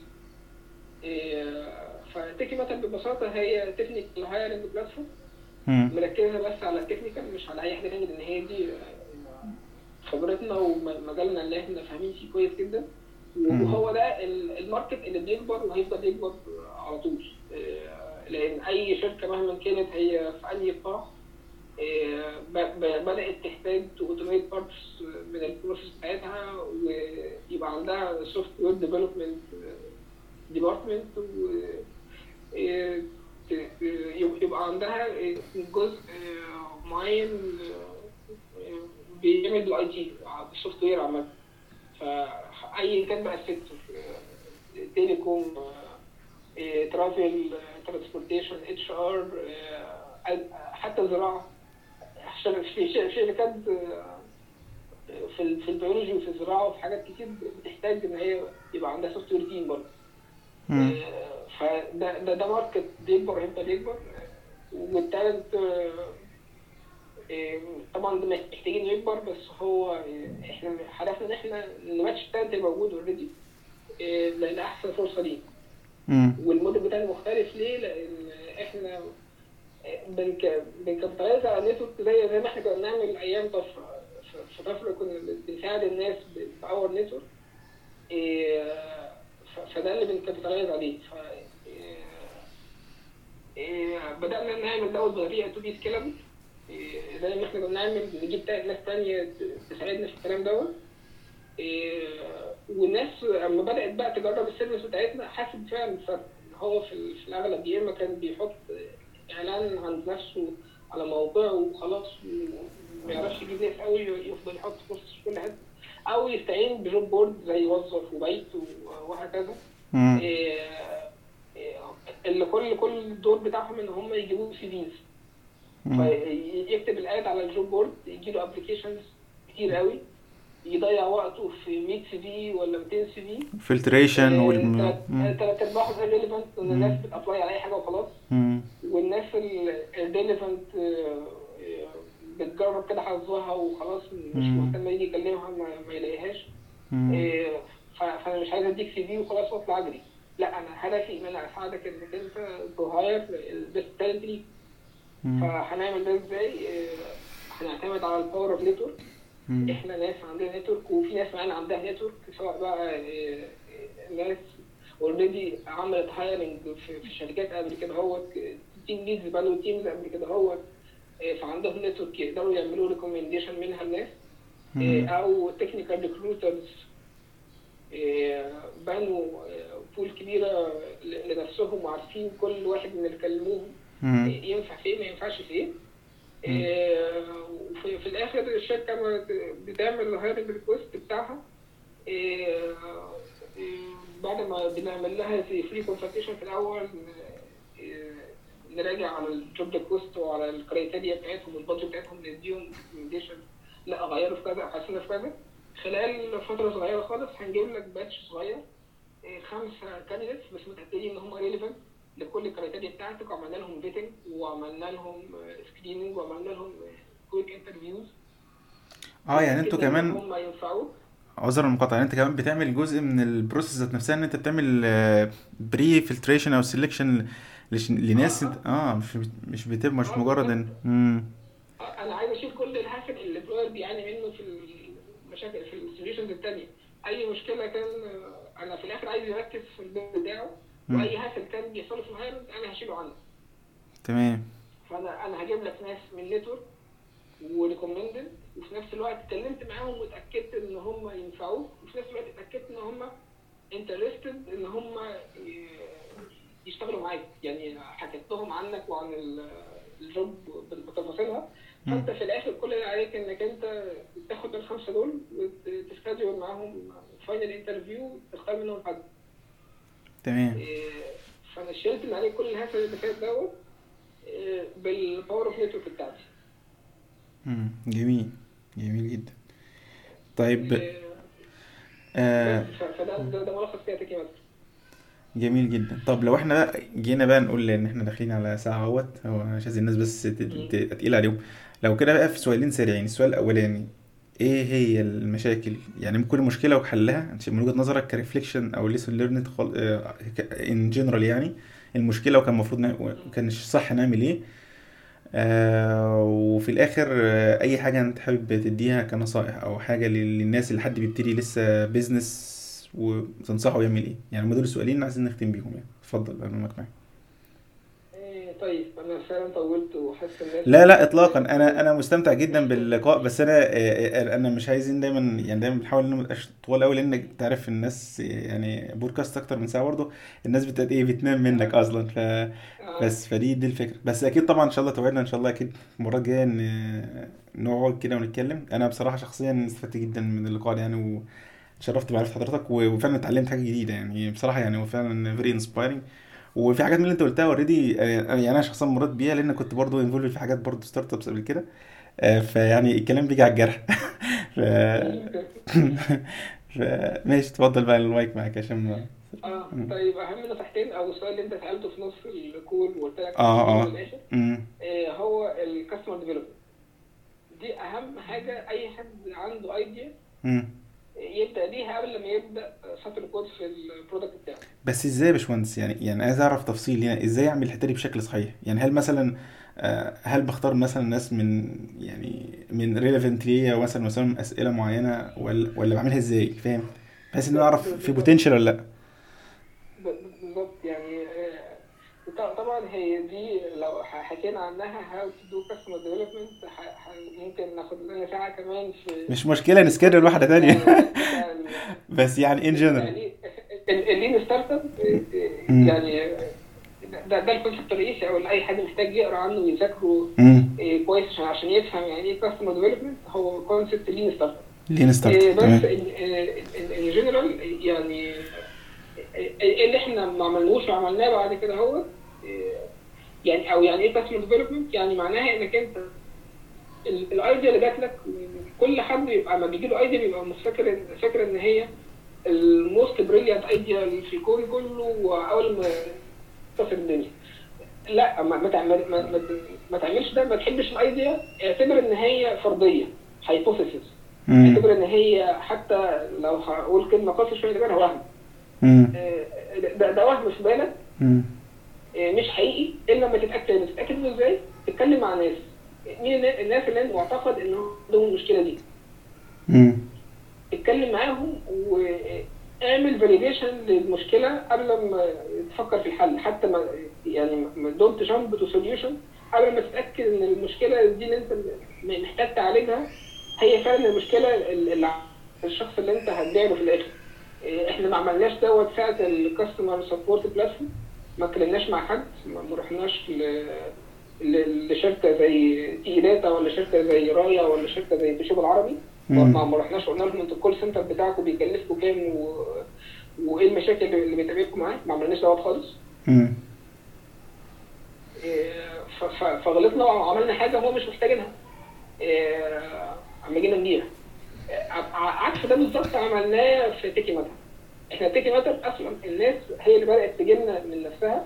فتيكي مثلا ببساطه هي تكنيكال هايرنج بلاتفورم مم. مركزه بس على التكنيكال مش على اي حاجه ثانيه، لان هي دي خبرتنا ومجالنا اللي احنا فاهمين فيه كويس جدا. مم. وهو ده الماركت اللي بيكبر وهيفضل يكبر على طول. لان اي شركه مهما كانت هي في اي قطاع بدات تحتاج اوتوميت بارتس من البروسيس بتاعتها، ويبقى عندها سوفت وير ديفلوبمنت ديبارتمنت، يبقى عندها جزء معين بيعمل بالاي تي السوفت وير عامه. فاي كان بقى السيكتور تيليكوم، ترافل، ترانسبورتيشن، اتش ار، حتى الزراعه. في شركات في البيولوجي وفي الزراعه وفي حاجات كتير بتحتاج ان هي يبقى عندها سوفت وير تيم برضه. مم. فده ماركت بيكبر هيفضل يكبر. والتالنت طبعا ده محتاجين يكبر، بس هو احنا هدفنا ان احنا نماتش التالنت الموجود اوريدي لاحسن فرصه ليه. مم. والموديل بتاعنا مختلف ليه؟ لان احنا بنكابيتالايز على نتورك زي ما احنا كنا بنعمل ايام طفره. في طفره كنا بنساعد الناس باور نتورك، فده اللي بنكابيتالايز عليه. بدأنا نعمل دوت بطريقة تو بي سكيلابل، زي ما احنا كنا بنعمل نجيب ناس تانية تساعدنا في الكلام دوت. والناس اما بدأت بقى تجرب السيرفيس بتاعتنا حست فعلا الفرق. هو في الأغلب يا إما كان بيحط إعلان عن نفسه على موقعه وخلاص وما يعرفش يجيب ناس قوي، يفضل يحط فرص في كل حتة، أو يستعين بجوب بورد زي وظف وبيت وهكذا. مم. اللي كل الدور بتاعهم ان هم يجيبوا سي فيز، مم. فيكتب الاد على الجوب بورد يجيله ابلكيشنز كتير قوي، يضيع وقته في 100 سي في ولا 200 سي في. فلتريشن ثلاث ارباعهم irrelevant ان الناس بتابلاي على اي حاجه وخلاص. والناس الريليفنت بتجرب كده حظها وخلاص، مش مهتمه يجي يكلمها ما يلاقيهاش. فانا مش عايز اديك سي في وخلاص واطلع اجري. لا، انا هدفي ان انا اساعدك انك انت تغير البيست تالنت ليك. فهنعمل ده ازاي؟ هنعتمد على الباور اوف نتورك. احنا ناس عندنا نتورك وفي ناس معانا عندها نتورك، سواء بقى ناس اوريدي عملت هايرنج في شركات قبل كده، هو تيم ليدز بقى تيمز قبل كده، هو فعندهم نتورك يقدروا يعملوا ريكومنديشن منها لناس، او تكنيكال ريكروترز بنوا بول كبيره لنفسهم وعارفين كل واحد من اللي كلموهم ينفع في ايه ما ينفعش في ايه. وفي الاخر الشركه بتعمل الهايرنج ريكوست بتاعها بعد ما بنعمل لها زي فري كونسلتيشن في الاول، نراجع على الجوب ريكوست وعلى الكرايتيريا بتاعتهم والبادجت بتاعتهم، نديهم ريكومنديشن لا غيروا في كذا حسنا في كذا. خلال فتره صغيره خالص هنجيب لك باتش صغير 5 كانديديتس بس متاكدين ان هم ريليفنت لكل الكرايتيريا بتاعتك، وعملنا لهم فيتنج وعملنا لهم سكريننج وعملنا لهم كويك انترفيوز. يعني انتوا كمان هم ينفعوا. عذرا المقاطعه، يعني انت كمان بتعمل جزء من البروسيس ذات نفسها، ان انت بتعمل بري فلتريشن او سيلكشن لناس مش بتبقى مش مجرد ان انا عايز اشوف كل الهاكر اللي البروير بيعاني منه في المشاكل في السوليوشنز الثانيه. اي مشكله كان انا في الاخر عايز يركز في البيت بتاعه، واي هاكر كان بيحصل في الهايرنج انا هشيله عنه. تمام. فانا هجيب لك ناس من نتورك وريكومندد، وفي نفس الوقت اتكلمت معاهم واتاكدت ان هم ينفعوك، وفي نفس الوقت اتاكدت ان هم انترستد ان هم يشتغلوا معاك. يعني حكيت لهم عنك وعن الجوب بتفاصيلها، مم. فانت في الاخر كل اللي عليك انك انت تاخد الخمسه دول وتسكادول معاهم فاينل انترفيو، تختار منهم حد. تمام. فانا شلت من عليك كل الهسل اللي فات دوت بالباور اوف نتورك بتاعتي. جميل، جميل جدا. طيب. بس آه فده ملخص كده تكي ماتر. جميل جدا. طب لو احنا بقى جينا بقى نقول ان احنا داخلين على ساعة اهوت، هو مش عايز الناس بس تقيل عليهم. لو كده بقى في سؤالين سريعين. السؤال الاولاني، ايه هي المشاكل، يعني كل مشكلة وحلها انت من وجهة نظرك كريفليكشن او ليسون ليرند ان جنرال، يعني المشكلة وكان المفروض كان صح نعمل ايه. وفي الاخر اي حاجة انت حابب تديها كنصائح او حاجة للناس اللي حد بيبتدي لسه بيزنس وتنصحه يعمل ايه. يعني هم دول السؤالين عايزين نختم بيهم. يعني اتفضل انا معاك. طيب انا فعلا طولت وحاسس الناس لا لا اطلاقا، محتاجه. انا مستمتع جدا باللقاء، بس انا انا مش عايزين دايما، يعني دايما بنحاول انه ميبقاش طوال قوي، لان انت عارف الناس يعني بودكاست اكتر من ساعه برضه الناس بتنام منك اه اصلا. اه بس فدي الفكره. بس اكيد طبعا ان شاء الله توعدنا ان شاء الله اكيد المره الجايه نقعد كده ونتكلم. انا بصراحه شخصيا استفدت جدا من اللقاء ده يعني، واتشرفت بمعرفه حضرتك، وفعلا اتعلمت حاجه جديده يعني بصراحه. يعني هو فعلا فيري انسبايرنج. وفي حاجات من اللي انت قلتها اوريدي، يعني انا شخصيا مريت بيها، لان كنت برضو انفولد في حاجات برضو ستارت ابس قبل كده. فيعني الكلام بيجي على الجرح. ف... ماشي، اتفضل بقى المايك معاك عشان ما... طيب اهم نصيحتين او السؤال اللي انت سالته في نص الكول وقلت لك اه هاخدهم اه. للاخر. امم. هو الكاستمر ديفلوبمنت دي اهم حاجه اي حد عنده ايديا امم. يبدا بيها قبل ما يبدا سطر كود في البرودكت بتاعه. بس ازاي يا باشمهندس؟ يعني عايز اعرف تفصيل هنا، ازاي اعمل الحته دي بشكل صحيح؟ يعني هل مثلا هل بختار مثلا ناس من يعني من ريليفنت ليا، مثلا اسئله معينه، ولا بعملها ازاي؟ فاهم؟ بحيث ان انا اعرف في بالظبط بوتنشال ولا لا. بالظبط يعني طبعا هي دي لو حكينا عنها how to do customer development ممكن ناخد لنا ساعة كمان في مش مشكله نسكيدول الكونسيبت واحده تانية. بتاع بس يعني ان بتاع جنرال. اللين ستارت اب. يعني ده الكونسيبت الرئيسي او اللي اي حد محتاج يقرا عنه ويذاكره كويس عشان يفهم يعني ايه كاستمر ديفلوبمنت. هو كونسيبت لين ستارت لين ستارت، اب. بس تمام. ان جنرال يعني اللي احنا ما عملناهوش وعملناه بعد كده هو يعني او يعني ايه كاستمر ديفلوبمنت. يعني معناها انك انت الايديا اللي جات لك، كل حد بيبقى لما بيجي له ايديا بيبقى مش فاكر ان هي الموست بريليانت ايديا في الكون كله واول ما تصل الدنيا. لا ما تعملش ده. ما تحبش الايديا، اعتبر ان هي فرضيه، هايبوثيسيس. اعتبر ان هي حتى لو هقول كلمه قاسيه شويه ده وهم. ده وهم في بالك، مش حقيقي الا لما تتاكد منه. ازاي تتكلم مع ناس؟ مين الناس اللي انت معتقد ان عندهم المشكله دي؟ اتكلم معاهم واعمل فاليديشن للمشكله قبل ما تفكر في الحل. حتى ما يعني دونت جامب تو سوليوشن قبل ما تتاكد ان المشكله دي اللي انت محتاج تعالجها هي فعلا المشكله اللي الشخص اللي انت هتبيع له في الاخر. احنا ما عملناش دوت ساعه الكاستمر سبورت بلاتفورم. ما اتكلمناش مع حد، ما رحناش لشركه زي تي داتا ولا شركه زي رايا ولا شركه زي بشوب العربي. ما رحناش قلنا لهم انتوا الكول سنتر بتاعكم بيكلفكم كام وايه المشاكل اللي بتقابلكم معاه. ما عملناش دوت خالص. فغلطنا وعملنا حاجه هو مش محتاجينها اما جينا نبيع. عكس ده بالظبط عملناه في تيكي ماتر. احنا تيكي ماتر اصلا الناس هي اللي بدات تجيلنا من نفسها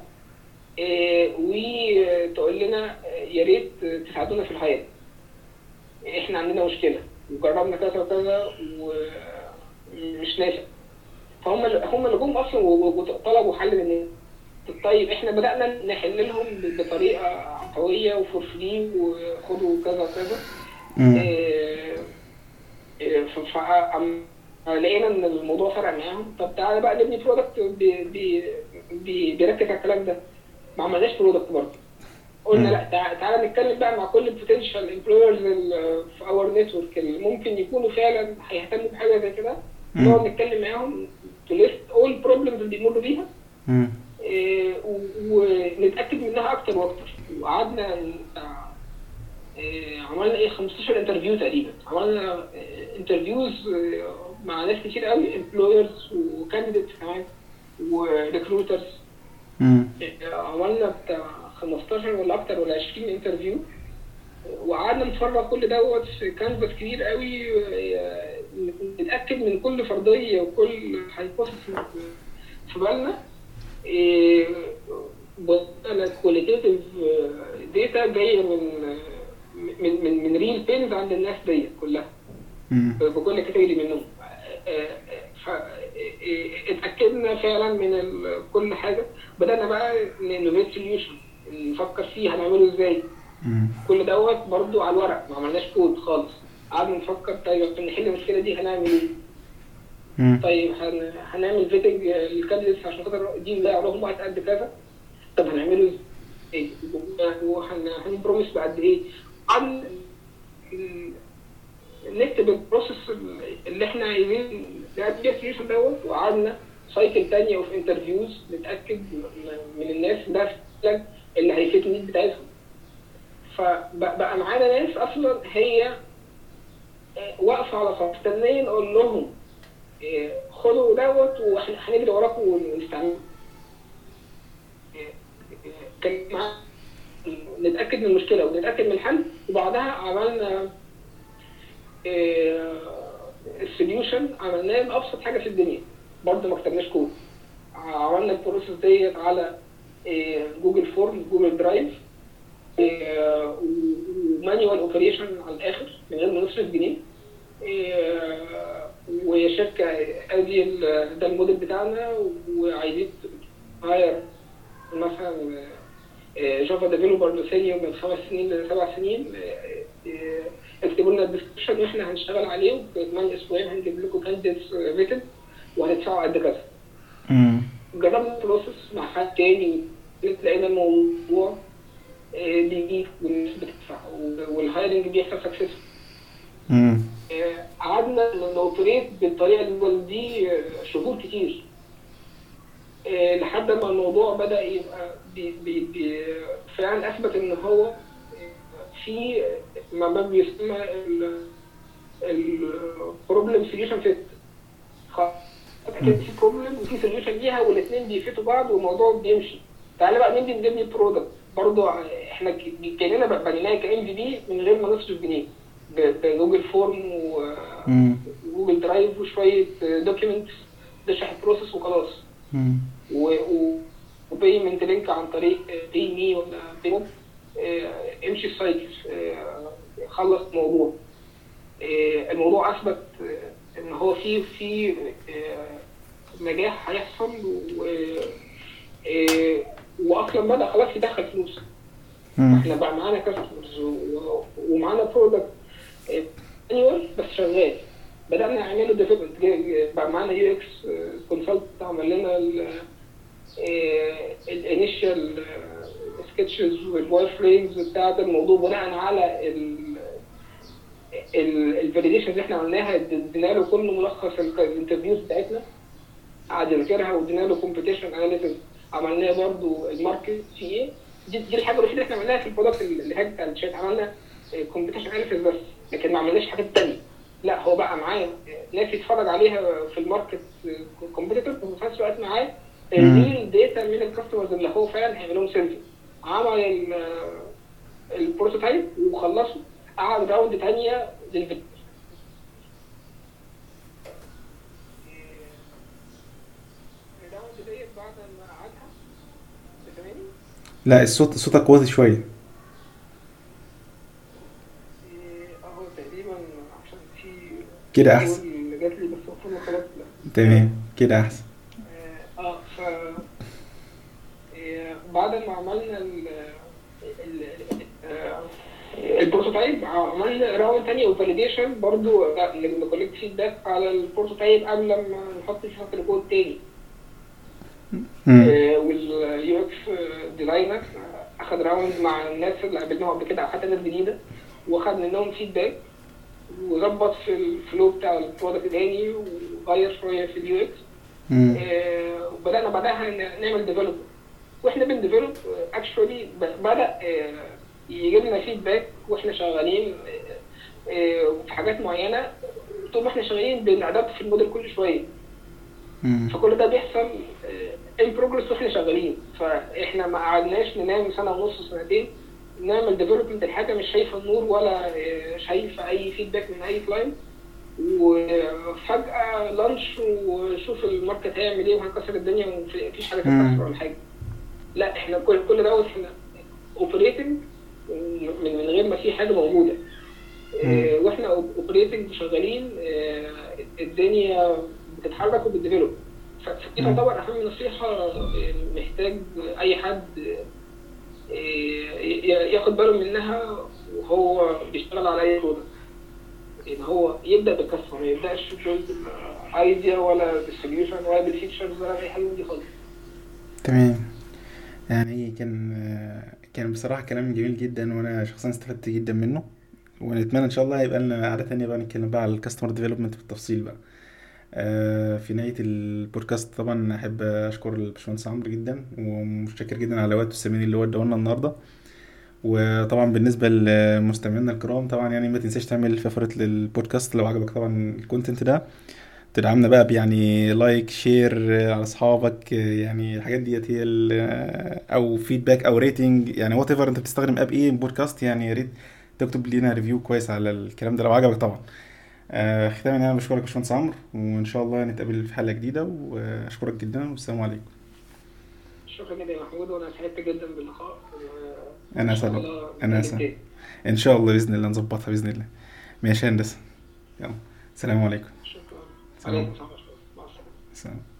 وتقول لنا يا ريت تساعدونا في الحياه، احنا عندنا مشكله وجربنا كذا وكذا ومش نافع. فهم اللي جم اصلا وطلبوا حل مننا. طيب احنا بدانا نحل لهم بطريقه عفويه وفور فري وخدوا كذا وكذا. لقينا ان الموضوع فرق معاهم. طب تعالى بقى نبني برودكت بيركز على الكلام ده. ما عملناش برودكت برضه. قلنا لا تعالى نتكلم بقى مع كل البوتنشال امبلويرز في اور نتورك اللي ممكن يكونوا فعلا هيهتموا بحاجه زي كده. نقعد نتكلم معاهم تو ليست اول بروبلمز اللي بيمروا بيها اكتر واكتر. وقعدنا عملنا 15 انترفيو تقريبا. عملنا انترفيوز مع ناس كتير قوي، امبلويرز وكانديديتس كمان وريكروترز. عملنا بتاع 15 ولا اكتر ولا 20 انترفيو، وقعدنا نتفرج كل دوت في كانفاس كبير قوي، نتاكد من كل فرضيه وكل هايبوثيسيس في بالنا. بقى كواليتيف داتا جايه من ريل بينز عند الناس دي كلها بكل كاتيجوري منهم. اتاكدنا فعلا من كل حاجه. بدانا بقى ننوفيت سوليوشن، نفكر فيه هنعمله ازاي. كل دوت برضو على الورق، ما عملناش كود خالص. قعدنا نفكر طيب عشان نحل المشكله دي هنعمل ايه. طيب هنعمل فيتنج للكانديديتس عشان خاطر دي لا عمرهم وقت قد كذا. طب هنعمله ايه وهنبروميس بقد ايه. عن نكتب البروسيس اللي احنا عايزين نعمل سوليوشن دوت. وقعدنا سايكل تانية وفي انترفيوز نتاكد من الناس ده فعلا اللي هيفيد النيد بتاعتهم. فبقى معانا ناس اصلا هي واقفه على خط مستنيه نقول لهم خدوا دوت واحنا هنجري وراكم ونستعمل. كان نتاكد من المشكله ونتاكد من الحل، وبعدها عملنا السوليوشن. عملناه بابسط حاجه في الدنيا، برضه ما كتبناش كود. عملنا البروسيس ديت على جوجل فورم، جوجل درايف، ومانيوال اوبريشن على الاخر من غير ما نصرف جنيه. وشركه ادي ده الموديل بتاعنا، وعايزين هاير مثلا جافا ديفلوبر سينيور من 5 سنين ل 7 سنين، اكتبوا لنا الديسكربشن واحنا هنشتغل عليه، وكمان اسبوعين هنجيب لكم كانديديتس ريتد وهندفعوا قد كذا. جربنا البروسيس مع حد تاني، لقينا الموضوع بيجي والناس بتدفع والهايرنج بيحصل سكسس. قعدنا نوبريت بالطريقه دي شهور كتير، لحد ما الموضوع بدا يبقى فعلا اثبت ان هو في ما بيسمى البروبلم سوليوشن فيت. في بروبلم وفي سوليوشن ليها، والاثنين بيفيتوا بعض والموضوع بيمشي. تعالى بقى نبني برودكت. برضه احنا كاننا بنيناه كام في بي من غير ما نصرف جنيه، بجوجل فورم وجوجل درايف وشويه دوكيومنتس تشرح البروسيس وخلاص. وبيمنت لينك عن طريق بي مي ولا بيموب. امشي السايكل، خلص الموضوع. الموضوع اثبت ان هو في نجاح هيحصل، واصلا بدا خلاص يدخل فلوس. احنا بقى معانا كاستمرز ومعانا برودكت انيوال بس شغال. بدانا نعمله ديفلوبمنت، بقى معانا يو اكس كونسلت عمل لنا الانيشال سكتشز والواير فريمز بتاعت الموضوع بناء على الفاليديشنز اللي احنا عملناها. ادينا له كل ملخص الانترفيوز بتاعتنا، قعد يذاكرها، وادينا له كومبيتيشن اناليسيس عملناه برضو الماركت في ايه. دي الحاجه الوحيده اللي احنا عملناها في البرودكت اللي هي بتاع الشات. عملنا كومبيتيشن اناليسيس بس، لكن ما عملناش حاجات ثانيه. لا هو بقى معايا ناس يتفرج عليها في الماركت كومبيتيتور، وفي نفس الوقت معاه الريل داتا من الكاستمرز اللي هو فعلا هيعمل لهم سيرفي. عمل البروتوتايب وخلصه، قعد راوند ثانيه للفيديو. الراوند ديت بعد ما قعدها تفهمني؟ لا صوتك واطي شويه. اهو تقريبا عشان في كده احسن. اللي جات لي، بس المفروض خلاص. تمام كده احسن. ف بعد ما عملنا البروتوتايب، عملنا راوند ثانيه وفاليديشن برضو، نكولكت فيدباك على البروتوتايب قبل ما نحط فيه سطر كود تاني. واليو اكس ديزاينر اخذ راوند مع الناس اللي قابلناهم قبل كده او حتى ناس جديده، واخد منهم فيدباك وظبط في الفلو بتاع البرودكت تاني، وغير شويه في اليو اكس. وبدانا بعدها نعمل ديفلوبمنت. واحنا بنديفلوب اكشولي بدا يجي لنا فيدباك واحنا شغالين في حاجات معينه. طول ما احنا شغالين بنعدل في الموديل كل شويه، مم. فكل ده بيحصل ان بروجرس واحنا شغالين. فاحنا ما قعدناش ننام سنه ونص سنتين نعمل ديفلوبمنت الحاجه مش شايفه النور ولا شايفه اي فيدباك من اي كلاينت، وفجاه لانش وشوف الماركت هيعمل ايه وهنكسر الدنيا ومفيش حاجه تتكسر ولا حاجه. لا، احنا كل ده احنا اوبريتنج من غير ما في حاجه موجوده. مم. واحنا اوبريتنج شغالين، الدنيا بتتحرك وبتديفلوب. فدي مم. تعتبر اهم نصيحه محتاج اي حد ياخد باله منها وهو بيشتغل على اي برودكت. ان هو يبدا بالكاستمر، ما يبداش بالايديا ولا بالسوليوشن ولا بالفيتشرز ولا اي حاجه من دي خالص. تمام. يعني كان بصراحة كلام جميل جدا، وانا شخصيا استفدت جدا منه. ونتمنى ان شاء الله يبقى لنا قعدة تانية بقى نتكلم بقى على الكاستمر ديفلوبمنت بالتفصيل بقى. في نهاية البودكاست طبعا احب اشكر الباشمهندس عمرو جدا، ومتشكر جدا على وقته الثمين اللي هو اداه لنا النهارده. وطبعا بالنسبة لمستمعينا الكرام، طبعا يعني ما تنساش تعمل فيفورت للبودكاست لو عجبك طبعا الكونتنت ده. تدعمنا بقى يعني لايك شير على اصحابك، يعني الحاجات ديت هي او فيدباك او ريتنج، يعني وات ايفر انت بتستخدم اب ايه بودكاست، يعني يا ريت تكتب لنا ريفيو كويس على الكلام ده لو عجبك طبعا. ختاما انا بشكرك يا باشمهندس عمرو، وان شاء الله نتقابل في حلقة جديدة، واشكرك جدا والسلام عليكم. شكرا جدا يا محمود، وانا سعدت جدا باللقاء، وان انا شاء اسعد. الله انا نتكلم اسعد. تاني. ان شاء الله باذن الله نظبطها باذن الله. ماشي يا هندسة. يلا. السلام عليكم. شكرا. سلام. عليكم السلام ورحمة الله. مع السلامة. سلام.